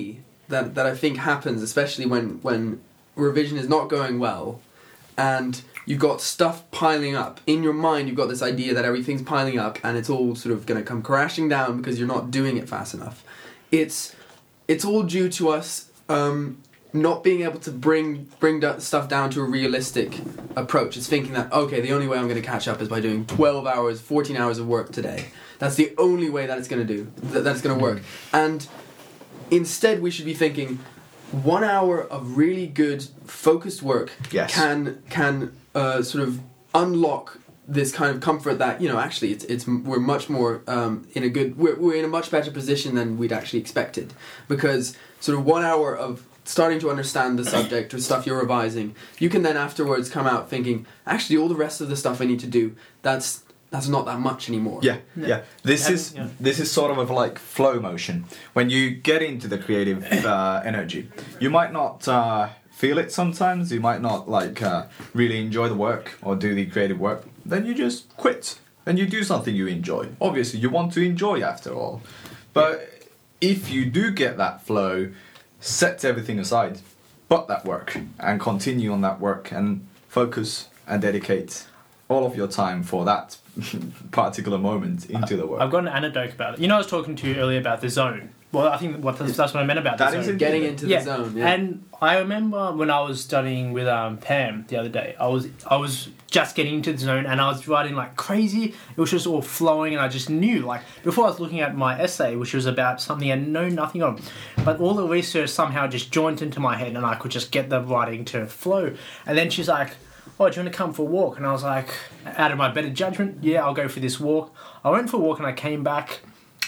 that that I think happens, especially when when revision is not going well, and you've got stuff piling up in your mind. You've got this idea that everything's piling up, and it's all sort of going to come crashing down because you're not doing it fast enough. It's it's all due to us um, not being able to bring bring do- stuff down to a realistic approach. It's thinking that, okay, the only way I'm going to catch up is by doing twelve hours, fourteen hours of work today. That's the only way that it's going to do, that, that it's going to work. And instead we should be thinking, one hour of really good focused work Yes. can can uh, sort of unlock this kind of comfort that, you know, actually it's it's we're much more um, in a good we're we're in a much better position than we'd actually expected, because sort of one hour of starting to understand the subject or stuff you're revising, you can then afterwards come out thinking, actually all the rest of the stuff I need to do, that's that's not that much anymore. Yeah, yeah. Yeah. This And- is yeah. this is sort of like flow motion. When you get into the creative uh, energy, you might not uh, feel it sometimes. You might not like uh, really enjoy the work or do the creative work. Then you just quit and you do something you enjoy. Obviously, you want to enjoy after all. But if you do get that flow, set everything aside, but that work, and continue on that work and focus and dedicate all of your time for that particular moment into the work. I've got an anecdote about it. You know, I was talking to you earlier about the zone. Well, I think what that's, that's what I meant about That the is zone. it. Getting into yeah. the zone. Yeah. And I remember when I was studying with um, Pam the other day, I was I was just getting into the zone and I was writing like crazy. It was just all flowing, and I just knew, like, before I was looking at my essay, which was about something I know nothing on, but all the research somehow just joined into my head and I could just get the writing to flow. And then she's like, oh, do you want to come for a walk? And I was like, out of my better judgment, yeah, I'll go for this walk. I went for a walk and I came back,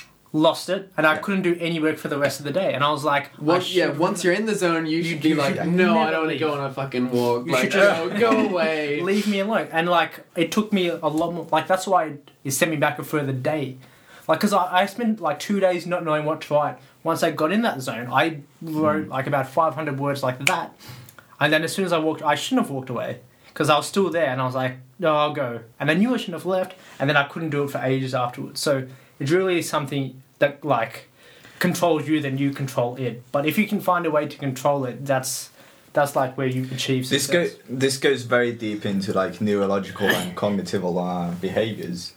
lost it, and I Yeah. couldn't do any work for the rest of the day. And I was like, I Once, yeah, should- once you're in the zone, you, should be you like, should no, I never don't want to leave. go on a fucking walk. You Like, should just- no, go away. leave me alone. And like, it took me a lot more, like, that's why it sent me back a further day. Like, because I, I spent like two days not knowing what to write. Once I got in that zone, I wrote like about five hundred words like that. And then as soon as I walked, I shouldn't have walked away. Because I was still there, and I was like, no, I'll go. And I knew I shouldn't have left, and then I couldn't do it for ages afterwards. So it's really something that, like, controls you, then you control it. But if you can find a way to control it, that's that's like where you achieve This success. go this goes very deep into like neurological and cognitive uh, behaviors.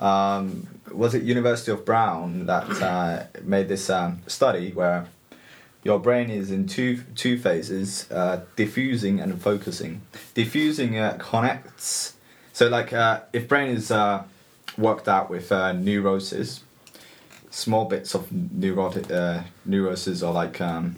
Um, was it University of Brown that uh, made this um, study where your brain is in two two phases, uh, diffusing and focusing. Diffusing uh, connects. So like uh, if brain is uh, worked out with uh, neuroses, small bits of neurotic uh, neuroses are like um,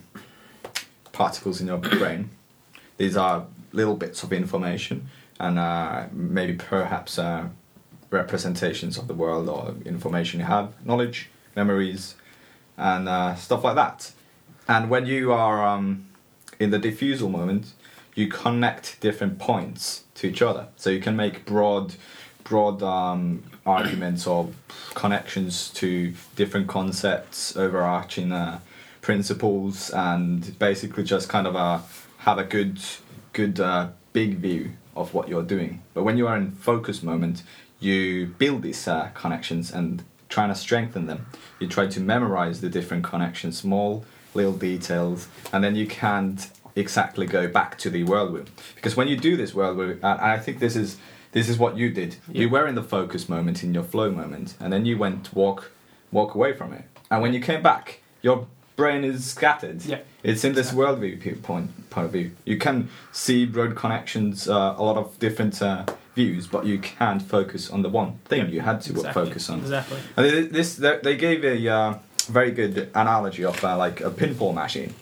particles in your brain. These are little bits of information and uh, maybe perhaps uh, representations of the world or information you have, knowledge, memories, and uh, stuff like that. And when you are um, in the diffusal moment, you connect different points to each other. So you can make broad, broad um, arguments or connections to different concepts, overarching uh, principles, and basically just kind of uh, have a good, good uh, big view of what you're doing. But when you are in focus moment, you build these uh, connections and trying to strengthen them. You try to memorize the different connections, small little details, and then you can't exactly go back to the whirlwind, because when you do this whirlwind, and I think this is this is what you did. Yeah. You were in the focus moment, in your flow moment, and then you went to walk walk away from it. And when you came back, your brain is scattered. Yeah. It's in this worldview view point point of view. You can see broad connections, uh, a lot of different uh, views, but you can't focus on the one thing Yeah, you had to exactly, focus on. Exactly. And they- this they they gave a uh, very good analogy of uh, like a pinball machine.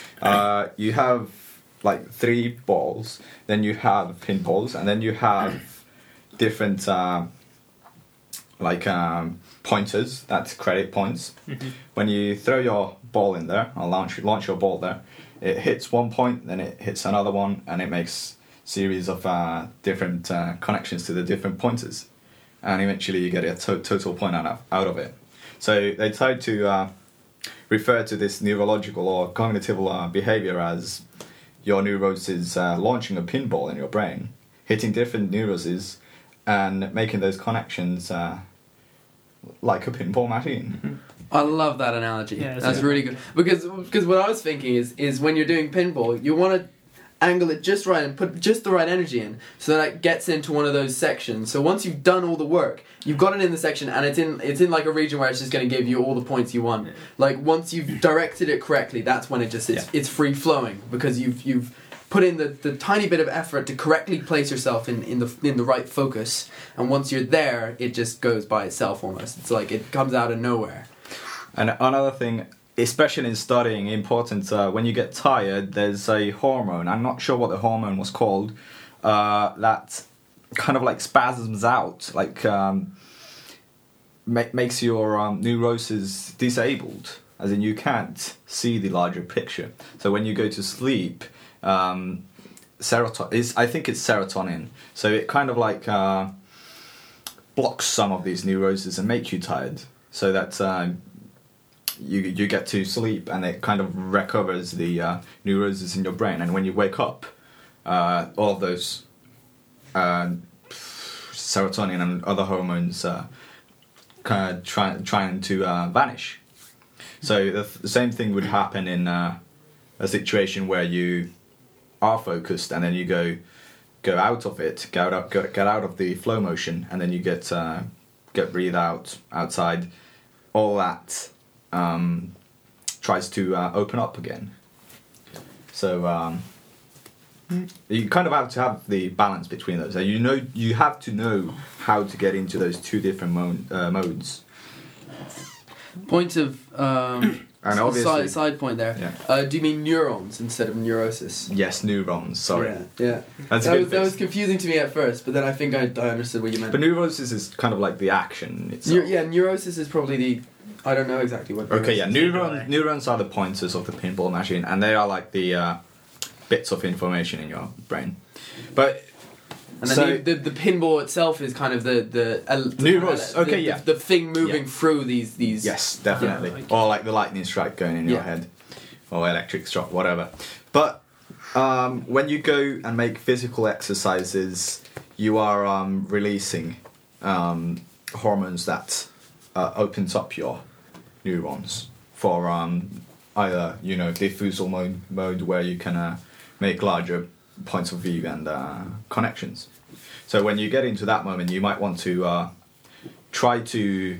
Uh, you have like three balls, then you have pinballs, and then you have different uh, like um, pointers, that's credit points. Mhm. When you throw your ball in there, or launch launch your ball there, it hits one point, then it hits another one, and it makes series of uh, different uh, connections to the different pointers, and eventually you get a to- total point out of, out of it. So they tried to uh, refer to this neurological or cognitive uh, behavior as your neuroses uh, launching a pinball in your brain, hitting different neuroses, and making those connections uh, like a pinball machine. I love that analogy. Yeah, it's That's good. really good. Because because what I was thinking is is when you're doing pinball, you want to angle it just right and put just the right energy in, so that it gets into one of those sections. So once you've done all the work, you've got it in the section, and it's in it's in like a region where it's just going to give you all the points you want. Like once you've directed it correctly, that's when it just it's, Yeah. it's free flowing, because you've you've put in the, the tiny bit of effort to correctly place yourself in, in the in the right focus, and once you're there, it just goes by itself almost. It's like it comes out of nowhere. And another thing, especially in studying, important, uh, when you get tired, there's a hormone, I'm not sure what the hormone was called, uh, that kind of like spasms out, like um, ma- makes your um, neurosis disabled, as in you can't see the larger picture. So when you go to sleep, um, serotonin, is, I think it's serotonin, so it kind of like uh, blocks some of these neuroses and makes you tired, so that um, you you get to sleep and it kind of recovers the uh, neuroses in your brain, and when you wake up, uh, all of those uh, serotonin and other hormones uh, kind of try, trying to uh, vanish. So the, the same thing would happen in uh, a situation where you are focused and then you go go out of it, get out go, get out of the flow motion, and then you get uh, get breathe out outside. All that um, tries to uh, open up again. So um, you kind of have to have the balance between those. So you know, you have to know how to get into those two different mo- uh, modes. Point of um, And obviously, side, side point there. Yeah. Uh, do you mean neurons instead of neurosis? yes, neurons. Sorry, Yeah. yeah. that's a That good was, that fix. was confusing to me at first, but then I think I, I understood what you meant. But neurosis is kind of like the action itself. Neu- yeah, neurosis is probably the. I don't know exactly what. Okay, yeah, neurosis is. neurons, neurons are the pointers of the pinball machine, and they are like the uh, bits of information in your brain. But And then so, the, the the pinball itself is kind of the the, uh, the Neurons, the- okay, the, yeah. the thing moving Yeah. through these these. yes, definitely, Yeah, like- or like the lightning strike going in your Yeah. head, or electric shock, whatever. But um, when you go and make physical exercises, you are um, releasing um, hormones that uh, opens up your neurons for um, either you know diffusal mode, mode where you can uh, make larger points of view and uh, connections. So when you get into that moment, you might want to uh, try to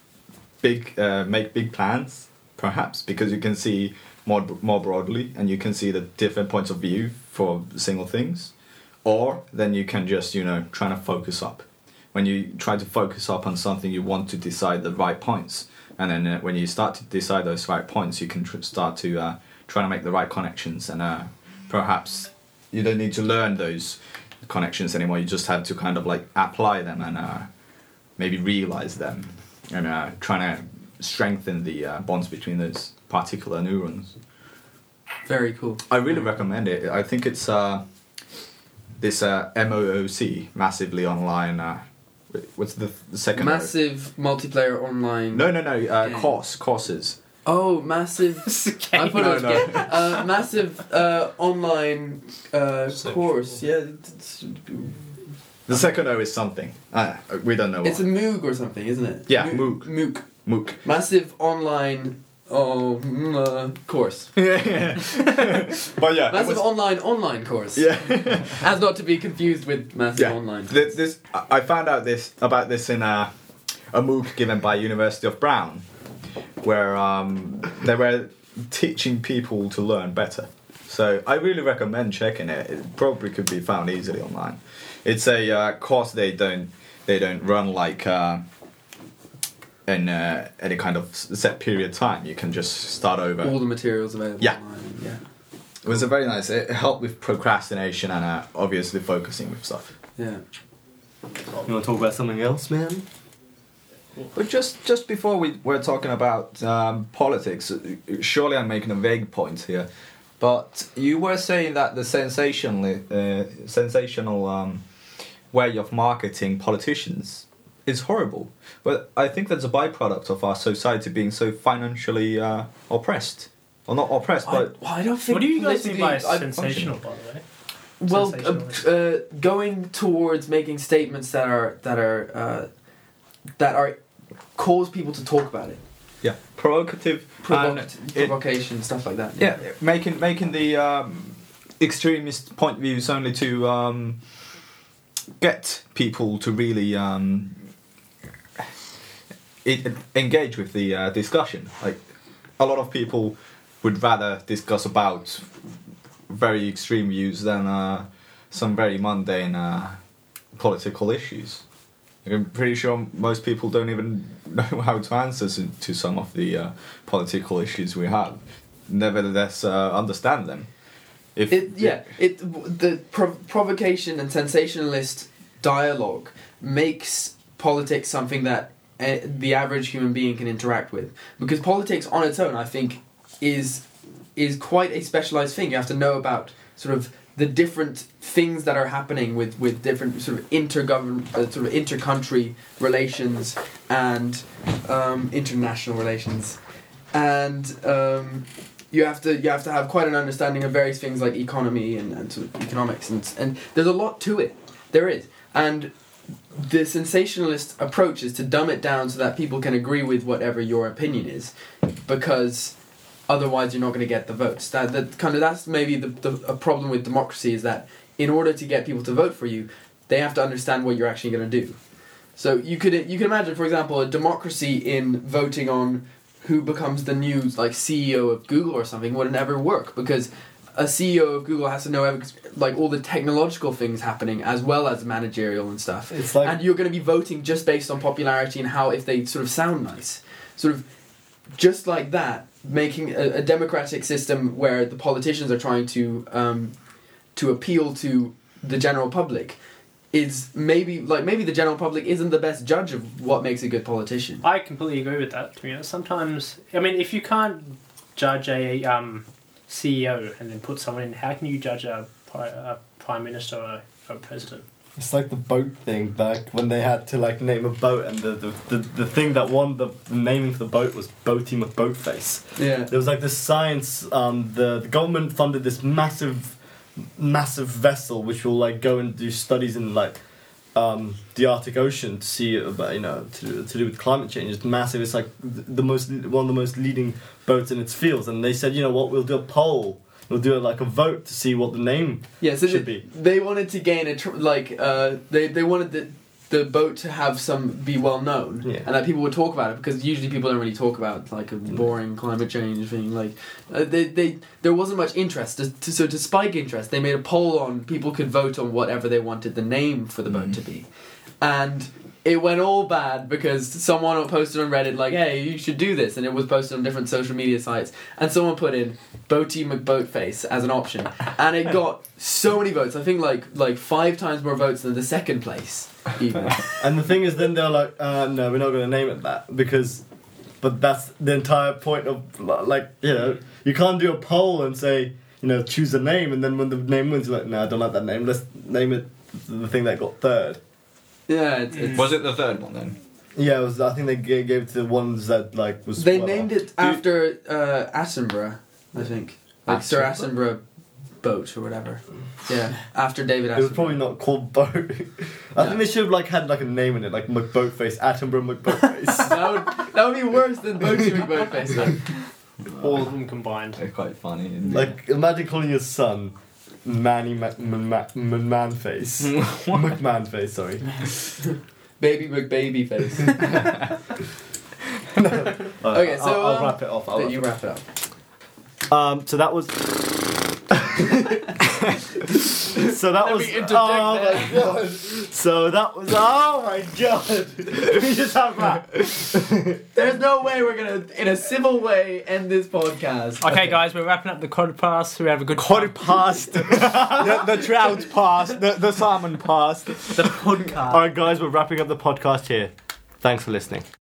big uh, make big plans, perhaps, because you can see more more broadly and you can see the different points of view for single things. Or then you can just you know try to focus up. When you try to focus up on something, you want to decide the right points, and then uh, when you start to decide those right points, you can tr- start to uh, try to make the right connections, and uh, perhaps you don't need to learn those connections anymore. You just have to kind of like apply them and uh, maybe realize them, and uh, trying to strengthen the uh, bonds between those particular neurons. Very cool. I really recommend it. I think it's uh, this uh, M O O C, massively online. Uh, what's the, the second? Massive multiplayer online. No, no, no. Uh, game. course, courses. Oh, massive. I put No, it no. again. Uh, massive uh, online uh, course. Yeah, it's, The second O is something. Uh, we don't know what. it's a MOOC or something, isn't it? Yeah, Mo- MOOC. MOOC. MOOC. Massive online. Oh, mm, uh, course. yeah, yeah. But yeah, it Massive was- online online course. yeah. As not to be confused with massive yeah. online. This, this, I found out this about this in a, a MOOC given by University of Brown, where um, they were teaching people to learn better. So I really recommend checking it. It probably could be found easily online. It's a uh, course they don't they don't run like uh, in uh, any kind of set period time. You can just start over. All the materials available Yeah. online. Yeah. It was a very nice. It helped with procrastination and uh, obviously focusing with stuff. Yeah. You want to talk about something else, man? But just just before we were talking about um, politics, surely I'm making a vague point here, but you were saying that the sensational uh, sensational um, way of marketing politicians is horrible. But I think that's a byproduct of our society being so financially uh, oppressed, or not oppressed, I, but well, I don't think. What do you guys mean by politically- I- sensational, by the way? Well, Sensational. uh, uh, going towards making statements that are that are uh, that are cause people to talk about it. yeah, provocative, Provoc- and it- provocation, stuff like that. yeah, making making the um, extremist point of views only to um, get people to really um, it, engage with the uh, discussion. Like a lot of people would rather discuss about very extreme views than uh, some very mundane uh, political issues. Like, I'm pretty sure most people don't even know how to answer to, to some of the uh, political issues we have. Nevertheless, uh, understand them. If It, yeah, it the prov- provocation and sensationalist dialogue makes politics something that uh, the average human being can interact with. Because politics on its own, I think, is is quite a specialized thing. You have to know about sort of the different things that are happening with, with different sort of intergovern uh, sort of intercountry relations and um, international relations, and um, you have to you have to have quite an understanding of various things like economy and, and sort of economics, and and there's a lot to it. There is, and the sensationalist approach is to dumb it down so that people can agree with whatever your opinion is, because otherwise you're not going to get the votes. That that kind of that's maybe the, the a problem with democracy, is that in order to get people to vote for you, they have to understand what you're actually going to do. So you could you can imagine, for example, a democracy in voting on who becomes the new like C E O of Google or something wouldn't ever work, because a C E O of Google has to know like all the technological things happening as well as managerial and stuff. It's like, And you're going to be voting just based on popularity and how if they sort of sound nice. Sort of just like that, making a, a democratic system where the politicians are trying to um, to appeal to the general public is maybe like maybe the general public isn't the best judge of what makes a good politician. I completely agree with that. To be honest, sometimes I mean, if you can't judge a um, C E O and then put someone in, how can you judge a, pri- a prime minister or a, a president? it's like the boat thing back when they had to like name a boat, and the the, the, the thing that won the, the naming for the boat was Boaty McBoatface. Yeah. There was like this science, um, the, the government funded this massive, massive vessel which will like go and do studies in like um, the Arctic Ocean to see about, you know, to to do with climate change. It's massive. It's like the most one of the most leading boats in its fields. And they said, you know what, we'll do a poll. We'll do a, like a vote to see what the name Yeah, so should they, be. they wanted to gain a tr- like uh, they they wanted the the boat to have some be well known, Yeah. and that people would talk about it, because usually people don't really talk about like a boring climate change thing. Like uh, they they there wasn't much interest. To, to, so to spike interest, they made a poll on people could vote on whatever they wanted the name for the boat Mm. to be, and it went all bad because someone posted on Reddit like, hey, you should do this, and it was posted on different social media sites, and someone put in Boaty McBoatface as an option, and it got so many votes. I think like like five times more votes than the second place even. And the thing is, then they're like, uh, no, we're not going to name it that, because, but that's the entire point of, like, you know, you can't do a poll and say, you know, choose a name, and then when the name wins, you're like, no, I don't like that name, let's name it the thing that got third. Yeah, it's, it's, Was it the third one then? Yeah, it was, I think they gave, gave it to the ones that, like, was... they well, named it after uh, Attenborough, I think, like Sir Attenborough Boat or whatever. Yeah, after David Attenborough. It was probably not called Boat. I No. think they should have, like, had, like, a name in it, like McBoatface, Attenborough McBoatface. that would that would be worse than Boaty McBoatface. Though. All of them combined. They're quite funny. isn't Like, imagine calling your son Manny Ma- M- Ma- McMahonface. McMahonface, sorry. Baby McBaby face. Uh, Okay, so, I'll, I'll um, wrap it off. I'll Then wrap you it wrap it up. off. Um, so that was. so that Let was. me interject Oh there. my god! So that was. Oh my god! we just have that. There's no way we're gonna, in a civil way, end this podcast. Okay, guys, we're wrapping up the quarter past. We have a good Quarter time. past. the, the trout passed. The, the salmon passed. The podcast. Alright, guys, we're wrapping up the podcast here. Thanks for listening.